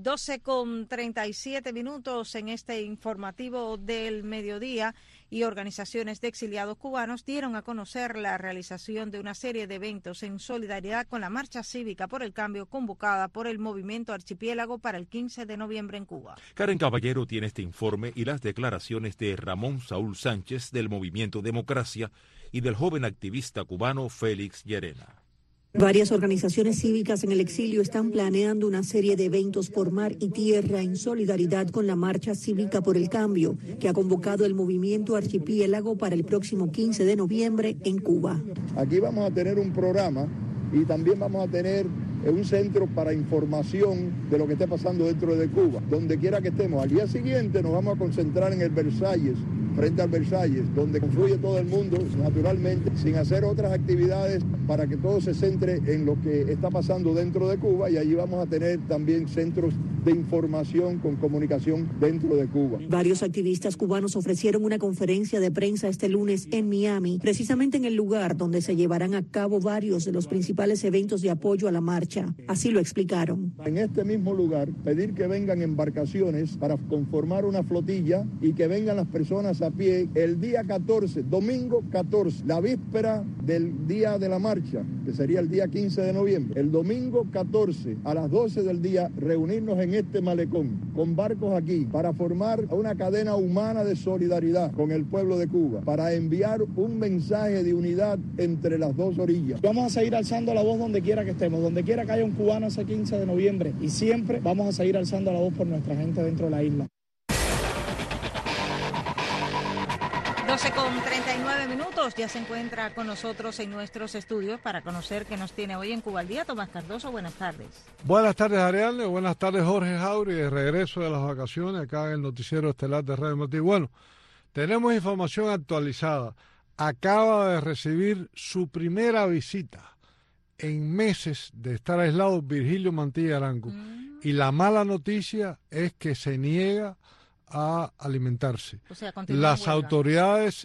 12:37 en este informativo del mediodía, y organizaciones de exiliados cubanos dieron a conocer la realización de una serie de eventos en solidaridad con la marcha cívica por el cambio convocada por el Movimiento Archipiélago para el 15 de noviembre en Cuba. Karen Caballero tiene este informe y las declaraciones de Ramón Saúl Sánchez del Movimiento Democracia y del joven activista cubano Félix Llerena. Varias organizaciones cívicas en el exilio están planeando una serie de eventos por mar y tierra en solidaridad con la Marcha Cívica por el Cambio, que ha convocado el Movimiento Archipiélago para el próximo 15 de noviembre en Cuba. Aquí vamos a tener un programa y también vamos a tener un centro para información de lo que esté pasando dentro de Cuba, donde quiera que estemos. Al día siguiente nos vamos a concentrar en el Versalles, frente al Versalles, donde confluye todo el mundo, naturalmente, sin hacer otras actividades para que todo se centre en lo que está pasando dentro de Cuba, y allí vamos a tener también centros de información con comunicación dentro de Cuba. Varios activistas cubanos ofrecieron una conferencia de prensa este lunes en Miami, precisamente en el lugar donde se llevarán a cabo varios de los principales eventos de apoyo a la marcha. Así lo explicaron. En este mismo lugar, pedir que vengan embarcaciones para conformar una flotilla y que vengan las personas a pie el día 14, domingo 14, la víspera del día de la marcha, que sería el día 15 de noviembre. El domingo 14 a las 12 del día reunirnos en este malecón con barcos aquí para formar una cadena humana de solidaridad con el pueblo de Cuba, para enviar un mensaje de unidad entre las dos orillas. Vamos a seguir alzando la voz donde quiera que estemos, donde quiera que haya un cubano ese 15 de noviembre y siempre vamos a seguir alzando la voz por nuestra gente dentro de la isla. 12:39, ya se encuentra con nosotros en nuestros estudios para conocer qué nos tiene hoy en Cuba al Día. Tomás Cardoso, buenas tardes. Buenas tardes, Ariane, buenas tardes, Jorge Jauri, de regreso de las vacaciones acá en el noticiero estelar de Radio Martí. Bueno, tenemos información actualizada. Acaba de recibir su primera visita en meses de estar aislado Virgilio Mantilla Arango. Y la mala noticia es que se niega a alimentarse. O sea, las autoridades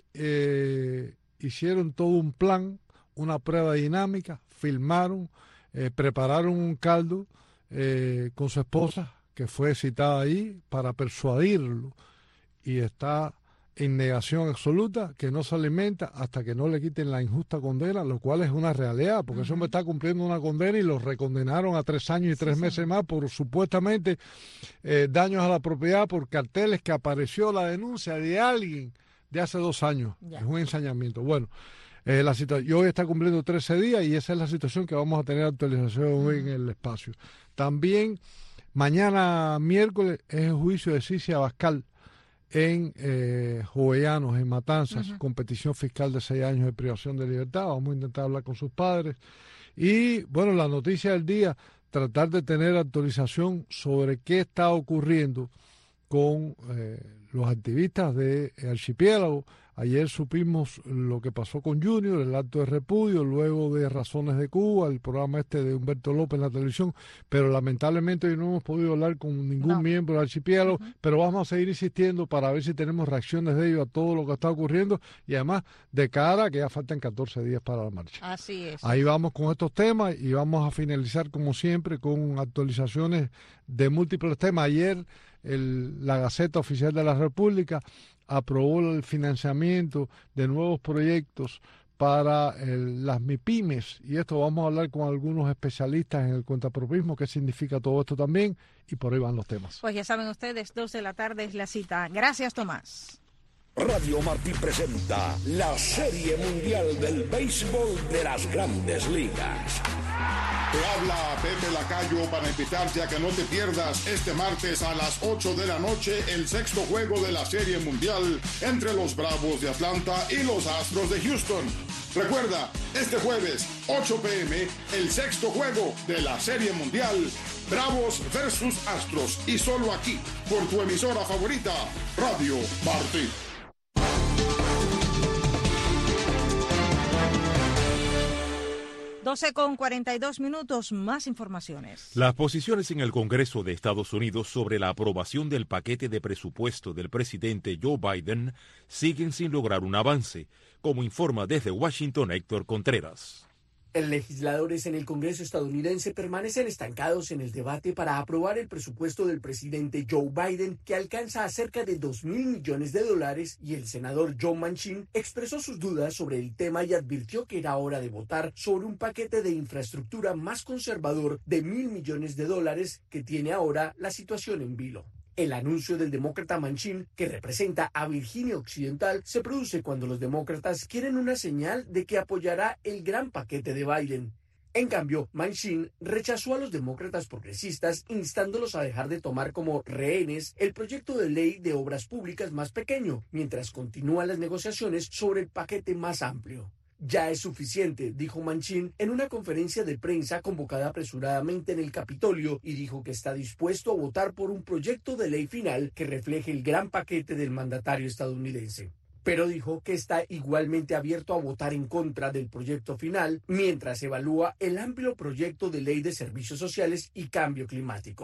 hicieron todo un plan, una prueba dinámica, filmaron, prepararon un caldo con su esposa, que fue citada ahí, para persuadirlo, y está en negación absoluta, que no se alimenta hasta que no le quiten la injusta condena, lo cual es una realidad, porque ese hombre está cumpliendo una condena y lo recondenaron a 3 años y 3 meses más por supuestamente daños a la propiedad por carteles que apareció la denuncia de alguien de hace 2 años. Es un ensañamiento. Bueno, la situación, y hoy está cumpliendo 13 días y esa es la situación que vamos a tener actualización hoy en el espacio. También mañana miércoles es el juicio de Cicia Abascal en Jovellanos, en Matanzas, competición fiscal de 6 años de privación de libertad. Vamos a intentar hablar con sus padres. Y bueno, la noticia del día, tratar de tener actualización sobre qué está ocurriendo con los activistas de Archipiélago. Ayer supimos lo que pasó con Junior, el acto de repudio, luego de Razones de Cuba, el programa de Humberto López en la televisión, pero lamentablemente hoy no hemos podido hablar con ningún miembro del Archipiélago, pero vamos a seguir insistiendo para ver si tenemos reacciones de ellos a todo lo que está ocurriendo y además de cara a que ya faltan 14 días para la marcha. Así es. Ahí vamos con estos temas y vamos a finalizar como siempre con actualizaciones de múltiples temas. Ayer la Gaceta Oficial de la República aprobó el financiamiento de nuevos proyectos para las MIPYMES, y esto vamos a hablar con algunos especialistas en el cuentapropismo, qué significa todo esto también, y por ahí van los temas. Pues ya saben ustedes, 2 de la tarde es la cita. Gracias, Tomás. Radio Martí presenta la Serie Mundial del Béisbol de las Grandes Ligas. Te habla Pepe Lacayo para invitarte a que no te pierdas este martes a las 8 de la noche el 6º juego de la Serie Mundial entre los Bravos de Atlanta y los Astros de Houston. Recuerda, este jueves, 8 p.m., el 6º juego de la Serie Mundial, Bravos versus Astros, y solo aquí, por tu emisora favorita, Radio Martí. con 42 más informaciones. Las posiciones en el Congreso de Estados Unidos sobre la aprobación del paquete de presupuesto del presidente Joe Biden siguen sin lograr un avance, como informa desde Washington Héctor Contreras. Legisladores en el Congreso estadounidense permanecen estancados en el debate para aprobar el presupuesto del presidente Joe Biden, que alcanza a cerca de $2.000 millones, y el senador Joe Manchin expresó sus dudas sobre el tema y advirtió que era hora de votar sobre un paquete de infraestructura más conservador de $1.000 millones que tiene ahora la situación en vilo. El anuncio del demócrata Manchin, que representa a Virginia Occidental, se produce cuando los demócratas quieren una señal de que apoyará el gran paquete de Biden. En cambio, Manchin rechazó a los demócratas progresistas, instándolos a dejar de tomar como rehenes el proyecto de ley de obras públicas más pequeño, mientras continúan las negociaciones sobre el paquete más amplio. Ya es suficiente, dijo Manchin en una conferencia de prensa convocada apresuradamente en el Capitolio, y dijo que está dispuesto a votar por un proyecto de ley final que refleje el gran paquete del mandatario estadounidense. Pero dijo que está igualmente abierto a votar en contra del proyecto final mientras evalúa el amplio proyecto de ley de servicios sociales y cambio climático.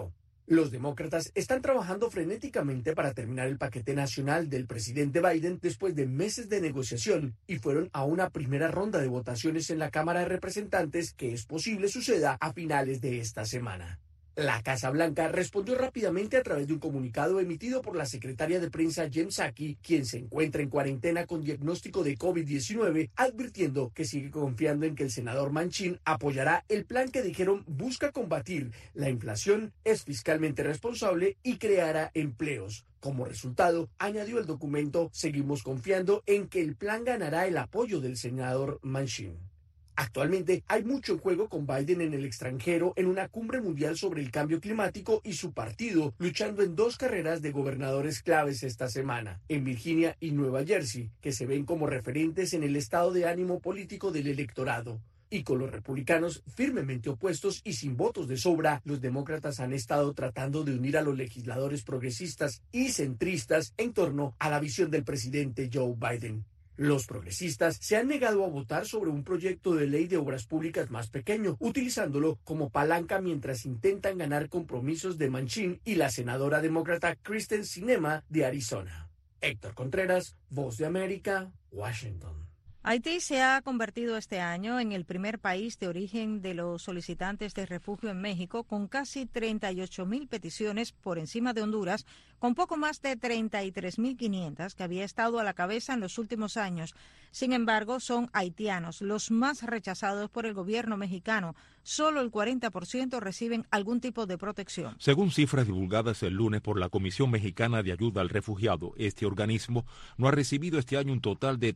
Los demócratas están trabajando frenéticamente para terminar el paquete nacional del presidente Biden después de meses de negociación y fueron a una primera ronda de votaciones en la Cámara de Representantes que es posible suceda a finales de esta semana. La Casa Blanca respondió rápidamente a través de un comunicado emitido por la secretaria de prensa Jen Psaki, quien se encuentra en cuarentena con diagnóstico de COVID-19, advirtiendo que sigue confiando en que el senador Manchin apoyará el plan que dijeron busca combatir la inflación, es fiscalmente responsable y creará empleos. Como resultado, añadió el documento, seguimos confiando en que el plan ganará el apoyo del senador Manchin. Actualmente hay mucho en juego con Biden en el extranjero en una cumbre mundial sobre el cambio climático y su partido luchando en 2 carreras de gobernadores claves esta semana, en Virginia y Nueva Jersey, que se ven como referentes en el estado de ánimo político del electorado. Y con los republicanos firmemente opuestos y sin votos de sobra, los demócratas han estado tratando de unir a los legisladores progresistas y centristas en torno a la visión del presidente Joe Biden. Los progresistas se han negado a votar sobre un proyecto de ley de obras públicas más pequeño, utilizándolo como palanca mientras intentan ganar compromisos de Manchin y la senadora demócrata Kyrsten Sinema de Arizona. Héctor Contreras, Voz de América, Washington. Haití se ha convertido este año en el primer país de origen de los solicitantes de refugio en México, con casi 38.000 peticiones por encima de Honduras, con poco más de 33.500 que había estado a la cabeza en los últimos años. Sin embargo, son haitianos los más rechazados por el gobierno mexicano. Solo el 40% reciben algún tipo de protección. Según cifras divulgadas el lunes por la Comisión Mexicana de Ayuda al Refugiado, este organismo no ha recibido este año un total de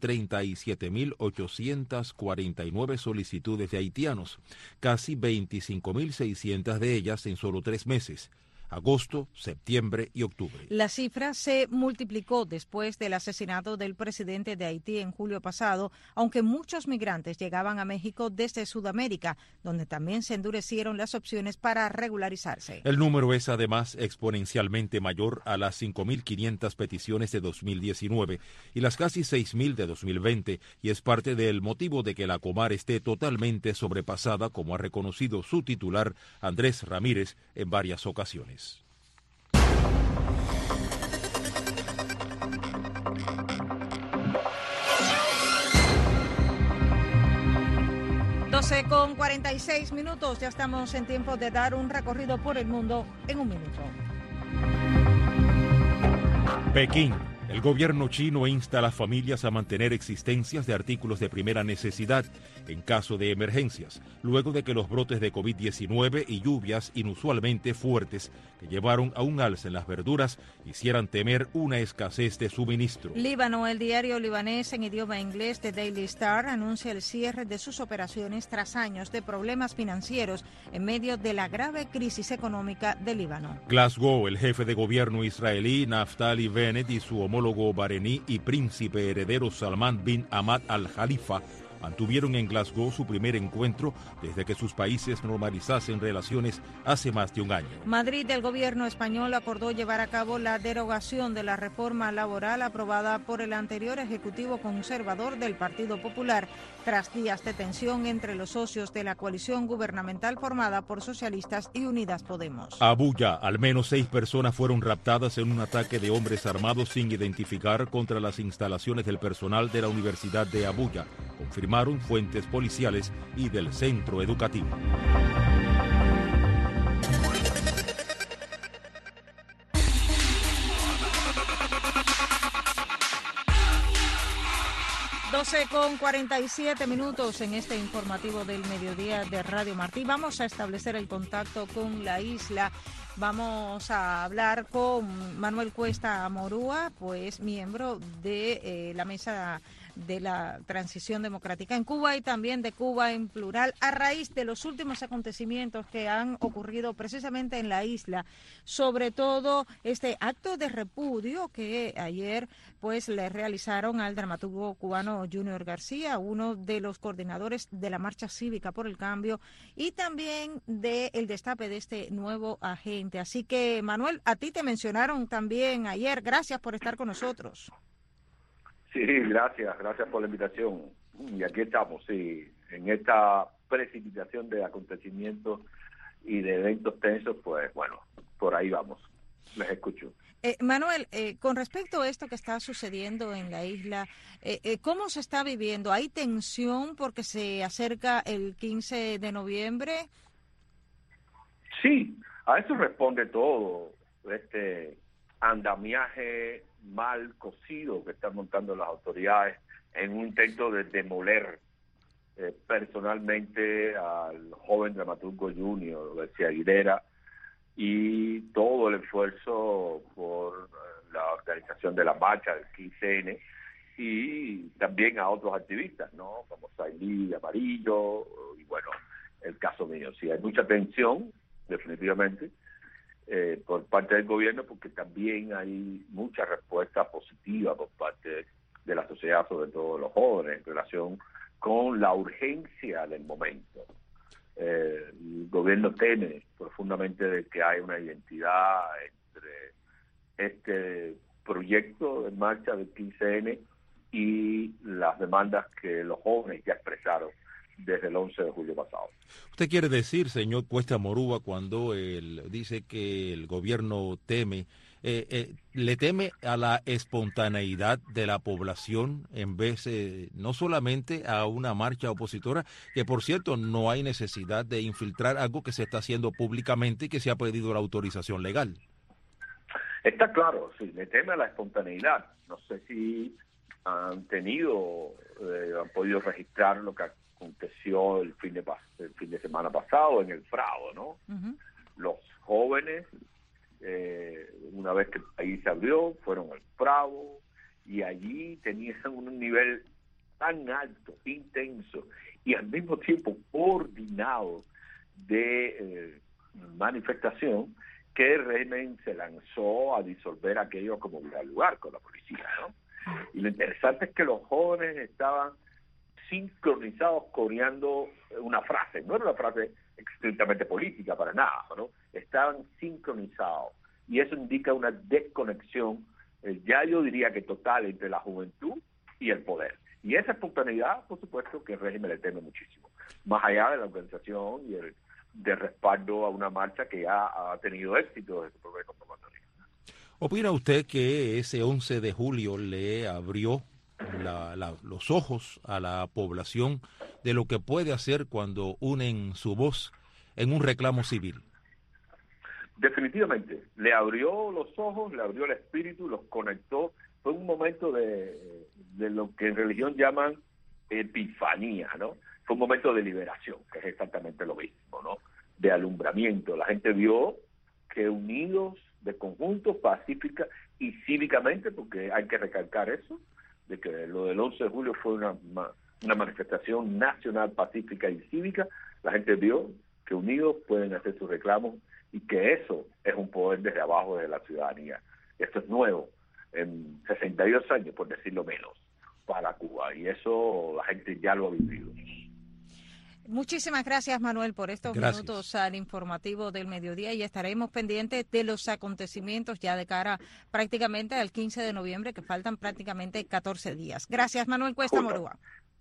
37.849 solicitudes de haitianos, casi 25.600 de ellas en solo 3 meses. Agosto, septiembre y octubre. La cifra se multiplicó después del asesinato del presidente de Haití en julio pasado, aunque muchos migrantes llegaban a México desde Sudamérica, donde también se endurecieron las opciones para regularizarse. El número es además exponencialmente mayor a las 5.500 peticiones de 2019 y las casi 6.000 de 2020, y es parte del motivo de que la Comar esté totalmente sobrepasada, como ha reconocido su titular Andrés Ramírez en varias ocasiones. 12:46, ya estamos en tiempo de dar un recorrido por el mundo en un minuto. Pekín. El gobierno chino insta a las familias a mantener existencias de artículos de primera necesidad en caso de emergencias, luego de que los brotes de COVID-19 y lluvias inusualmente fuertes que llevaron a un alza en las verduras hicieran temer una escasez de suministro. Líbano, el diario libanés en idioma inglés The Daily Star anuncia el cierre de sus operaciones tras años de problemas financieros en medio de la grave crisis económica de Líbano. Glasgow, el jefe de gobierno israelí Naftali Bennett y su homólogo bahrení y príncipe heredero Salman bin Hamad al-Khalifa mantuvieron en Glasgow su primer encuentro desde que sus países normalizasen relaciones hace más de un año. Madrid, el gobierno español acordó llevar a cabo la derogación de la reforma laboral aprobada por el anterior ejecutivo conservador del Partido Popular, tras días de tensión entre los socios de la coalición gubernamental formada por socialistas y Unidas Podemos. Abuya, al menos 6 personas fueron raptadas en un ataque de hombres armados sin identificar contra las instalaciones del personal de la Universidad de Abuya, confirmaron fuentes policiales y del centro educativo. Con 47 minutos en este informativo del mediodía de Radio Martí. Vamos a establecer el contacto con la isla. Vamos a hablar con Manuel Cuesta Morúa, pues miembro de la mesa de la transición democrática en Cuba y también de Cuba en plural, a raíz de los últimos acontecimientos que han ocurrido precisamente en la isla, sobre todo este acto de repudio que ayer pues le realizaron al dramaturgo cubano Junior García, uno de los coordinadores de la Marcha Cívica por el Cambio y también del destape de este nuevo agente. Así que, Manuel, a ti te mencionaron también ayer. Gracias por estar con nosotros. Sí, gracias por la invitación. Y aquí estamos, sí, en esta precipitación de acontecimientos y de eventos tensos, pues bueno, por ahí vamos. Les escucho. Manuel, con respecto a esto que está sucediendo en la isla, ¿cómo se está viviendo? ¿Hay tensión porque se acerca el 15 de noviembre? Sí, a eso responde todo este andamiaje mal cocido que están montando las autoridades en un intento de demoler personalmente al joven dramaturgo junior García Aguilera y todo el esfuerzo por la organización de la marcha del 15N y también a otros activistas, ¿no? Como Sailí Amarillo y bueno, el caso mío. Sí, hay mucha tensión, definitivamente, por parte del gobierno, porque también hay mucha respuesta positiva por parte de la sociedad, sobre todo los jóvenes, en relación con la urgencia del momento. El gobierno teme profundamente de que hay una identidad entre este proyecto en marcha del 15N y las demandas que los jóvenes ya expresaron desde el 11 de julio pasado. ¿Usted quiere decir, señor Cuesta Morúa, cuando él dice que el gobierno teme, le teme a la espontaneidad de la población en vez, no solamente a una marcha opositora, que por cierto no hay necesidad de infiltrar algo que se está haciendo públicamente y que se ha pedido la autorización legal? Está claro, sí, le teme a la espontaneidad. No sé si han podido registrar lo que aconteció el fin de semana pasado en el Frado, ¿no? Uh-huh. Los jóvenes, una vez que el país se abrió, fueron al Frado y allí tenían un nivel tan alto, intenso y al mismo tiempo coordinado de manifestación que el régimen se lanzó a disolver aquello como hubiera lugar con la policía, ¿no? Y lo interesante es que los jóvenes estaban sincronizados coreando una frase, no era una frase estrictamente política para nada, ¿no? Estaban sincronizados y eso indica una desconexión, ya yo diría que total, entre la juventud y el poder. Y esa espontaneidad, por supuesto, que el régimen le teme muchísimo, más allá de la organización y el de respaldo a una marcha que ya ha tenido éxito desde su propia convocatoria. ¿Opina usted que ese 11 de julio le abrió los ojos a la población de lo que puede hacer cuando unen su voz en un reclamo civil? Definitivamente, le abrió los ojos, le abrió el espíritu, los conectó. Fue un momento de lo que en religión llaman epifanía, ¿no? Fue un momento de liberación, que es exactamente lo mismo, ¿no? De alumbramiento. La gente vio que unidos de conjunto, pacífica y cívicamente, porque hay que recalcar eso, de que lo del 11 de julio fue una manifestación nacional, pacífica y cívica, la gente vio que unidos pueden hacer sus reclamos y que eso es un poder desde abajo de la ciudadanía. Esto es nuevo, en 62 años, por decirlo menos, para Cuba, y eso la gente ya lo ha vivido. Muchísimas gracias, Manuel, por estos minutos al informativo del mediodía y estaremos pendientes de los acontecimientos ya de cara prácticamente al 15 de noviembre, que faltan prácticamente 14 días. Gracias, Manuel Cuesta Morúa.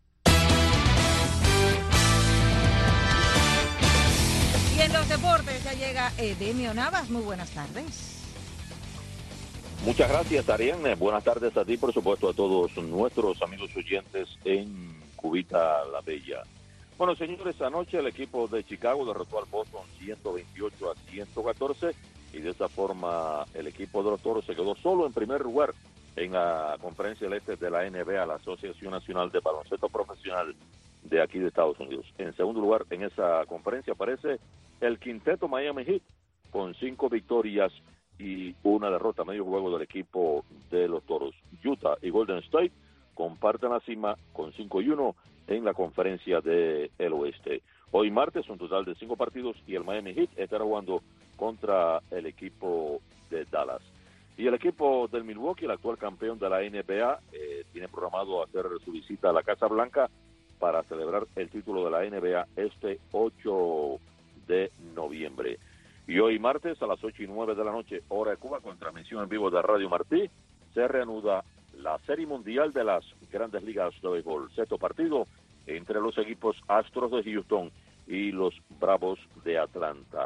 Y en los deportes ya llega Edemio Navas. Muy buenas tardes. Muchas gracias, Ariane. Buenas tardes a ti, por supuesto, a todos nuestros amigos oyentes en Cubita la Bella. Bueno, señores, anoche el equipo de Chicago derrotó al Boston 128-114 y de esa forma el equipo de los Toros se quedó solo en primer lugar en la Conferencia del Este de la NBA, la Asociación Nacional de Baloncesto Profesional de aquí de Estados Unidos. En segundo lugar en esa conferencia aparece el quinteto Miami Heat con 5 victorias y una derrota, medio juego del equipo de los Toros. Utah y Golden State comparten la cima con 5-1 en la conferencia del Oeste. Hoy martes, un total de 5 partidos y el Miami Heat estará jugando contra el equipo de Dallas. Y el equipo del Milwaukee, el actual campeón de la NBA, tiene programado hacer su visita a la Casa Blanca para celebrar el título de la NBA este 8 de noviembre. Y hoy martes a las 8:09 de la noche, hora de Cuba, con transmisión en vivo de Radio Martí, se reanuda la Serie Mundial de las Grandes Ligas de Béisbol. Sexto partido entre los equipos Astros de Houston y los Bravos de Atlanta.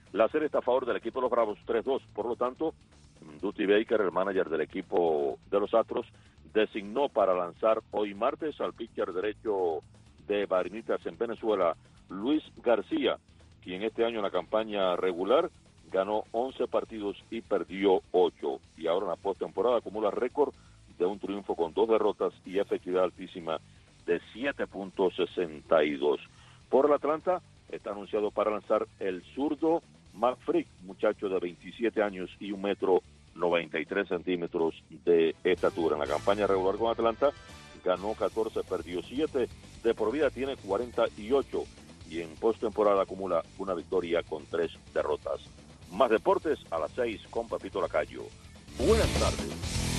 La serie está a favor del equipo de los Bravos 3-2. Por lo tanto, Dusty Baker, el manager del equipo de los Astros, designó para lanzar hoy martes al pitcher derecho de Barinitas en Venezuela, Luis García, quien este año en la campaña regular ganó 11 partidos y perdió 8. Y ahora en la postemporada acumula récord de un triunfo con 2 derrotas y efectividad altísima de 7.62. Por el Atlanta está anunciado para lanzar el zurdo Matt Frick, muchacho de 27 años y 1,93 metros de estatura. En la campaña regular con Atlanta ganó 14, perdió 7, de por vida tiene 48 y en postemporada acumula una victoria con 3 derrotas. Más deportes a las 6 con Papito Lacayo. Buenas tardes.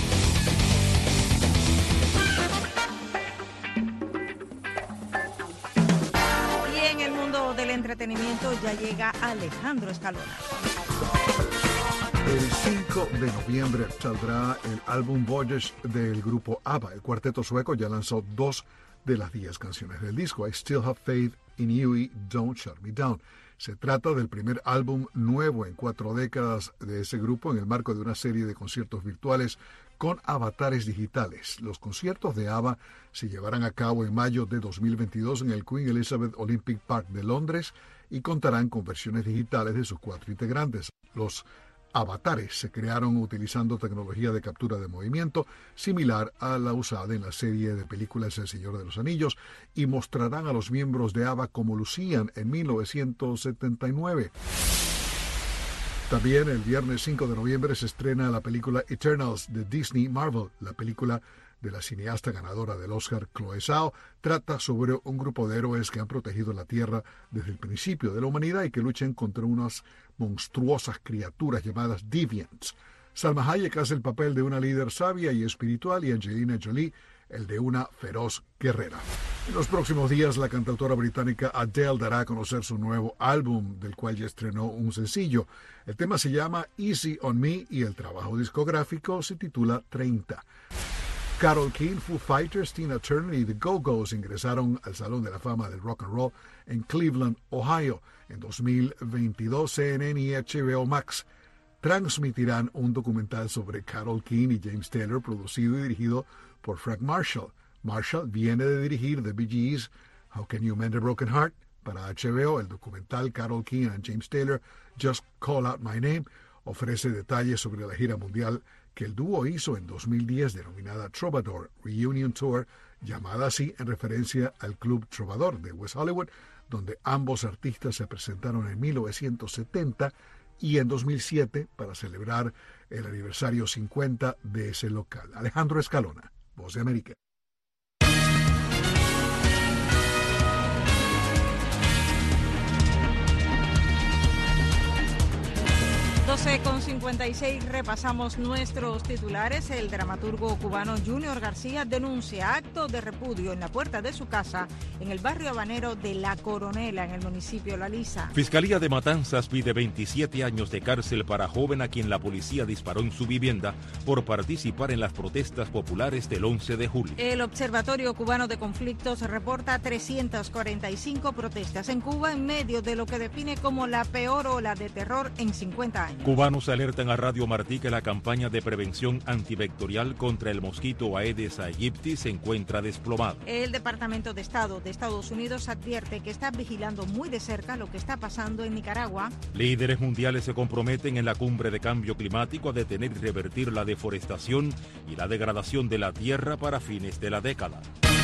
Y en el mundo del entretenimiento ya llega Alejandro Escalona. El 5 de noviembre saldrá el álbum Voyage del grupo ABBA. El cuarteto sueco ya lanzó 2 de las 10 canciones del disco, I Still Have Faith in You y Don't Shut Me Down. Se trata del primer álbum nuevo en 4 décadas de ese grupo en el marco de una serie de conciertos virtuales con avatares digitales. Los conciertos de ABBA se llevarán a cabo en mayo de 2022 en el Queen Elizabeth Olympic Park de Londres y contarán con versiones digitales de sus 4 integrantes. Los avatares se crearon utilizando tecnología de captura de movimiento similar a la usada en la serie de películas El Señor de los Anillos y mostrarán a los miembros de ABBA como lucían en 1979. También el viernes 5 de noviembre se estrena la película Eternals de Disney Marvel. La película de la cineasta ganadora del Oscar Chloe Zhao trata sobre un grupo de héroes que han protegido la Tierra desde el principio de la humanidad y que luchan contra unas monstruosas criaturas llamadas Deviants. Salma Hayek hace el papel de una líder sabia y espiritual y Angelina Jolie el de una feroz guerrera. En los próximos días, la cantautora británica Adele dará a conocer su nuevo álbum, del cual ya estrenó un sencillo. El tema se llama Easy on Me y el trabajo discográfico se titula 30. Carole King, Foo Fighters, Tina Turner y The Go-Go's ingresaron al Salón de la Fama del Rock and Roll en Cleveland, Ohio. En 2022, CNN y HBO Max transmitirán un documental sobre Carole King y James Taylor, producido y dirigido por Frank Marshall. Marshall viene de dirigir The Bee Gees, How Can You Mend a Broken Heart para HBO. El documental Carole King and James Taylor, Just Call Out My Name, ofrece detalles sobre la gira mundial que el dúo hizo en 2010 denominada Trovador Reunion Tour, llamada así en referencia al Club Trovador de West Hollywood, donde ambos artistas se presentaron en 1970 y en 2007 para celebrar el aniversario 50 de ese local. Alejandro Escalona, Voz de América. 12:56, repasamos nuestros titulares. El dramaturgo cubano Junior García denuncia acto de repudio en la puerta de su casa en el barrio habanero de La Coronela, en el municipio de La Lisa. Fiscalía de Matanzas pide 27 años de cárcel para joven a quien la policía disparó en su vivienda por participar en las protestas populares del 11 de julio. El Observatorio Cubano de Conflictos reporta 345 protestas en Cuba en medio de lo que define como la peor ola de terror en 50 años. Cubanos alertan a Radio Martí que la campaña de prevención antivectorial contra el mosquito Aedes aegypti se encuentra desplomada. El Departamento de Estado de Estados Unidos advierte que está vigilando muy de cerca lo que está pasando en Nicaragua. Líderes mundiales se comprometen en la cumbre de cambio climático a detener y revertir la deforestación y la degradación de la tierra para fines de la década.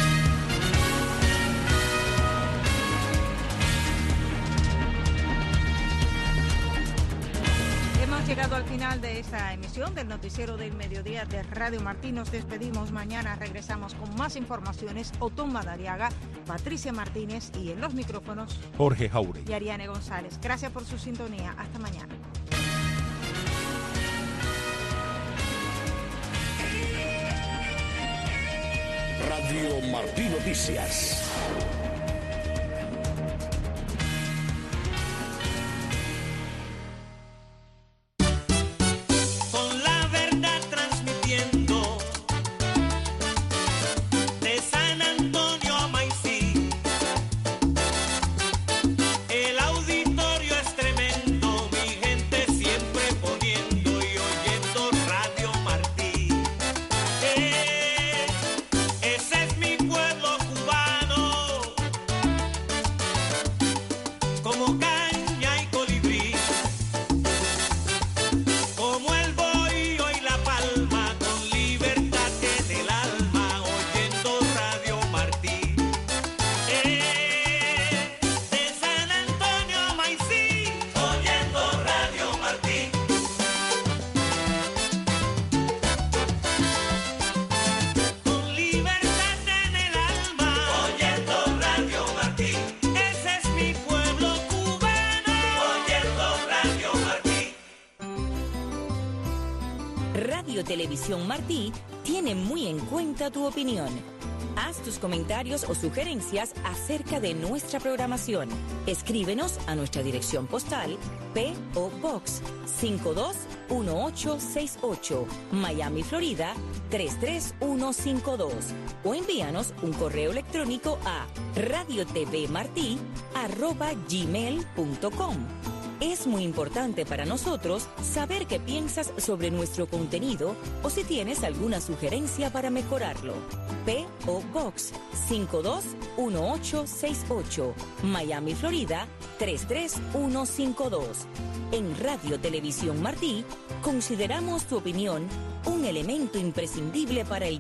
Hemos llegado al final de esta emisión del Noticiero del Mediodía de Radio Martí. Nos despedimos. Mañana regresamos con más informaciones. Otón Madariaga, Patricia Martínez y en los micrófonos Jorge Jaure y Ariane González. Gracias por su sintonía. Hasta mañana. Radio Martí Noticias. El auditorio es tremendo. Televisión Martí tiene muy en cuenta tu opinión. Haz tus comentarios o sugerencias acerca de nuestra programación. Escríbenos a nuestra dirección postal P.O. Box 521868, Miami, Florida 33152, o envíanos un correo electrónico a radiotvmarti@gmail.com. Es muy importante para nosotros saber qué piensas sobre nuestro contenido o si tienes alguna sugerencia para mejorarlo. P.O. Box 521868, Miami, Florida 33152. En Radio Televisión Martí consideramos tu opinión un elemento imprescindible para el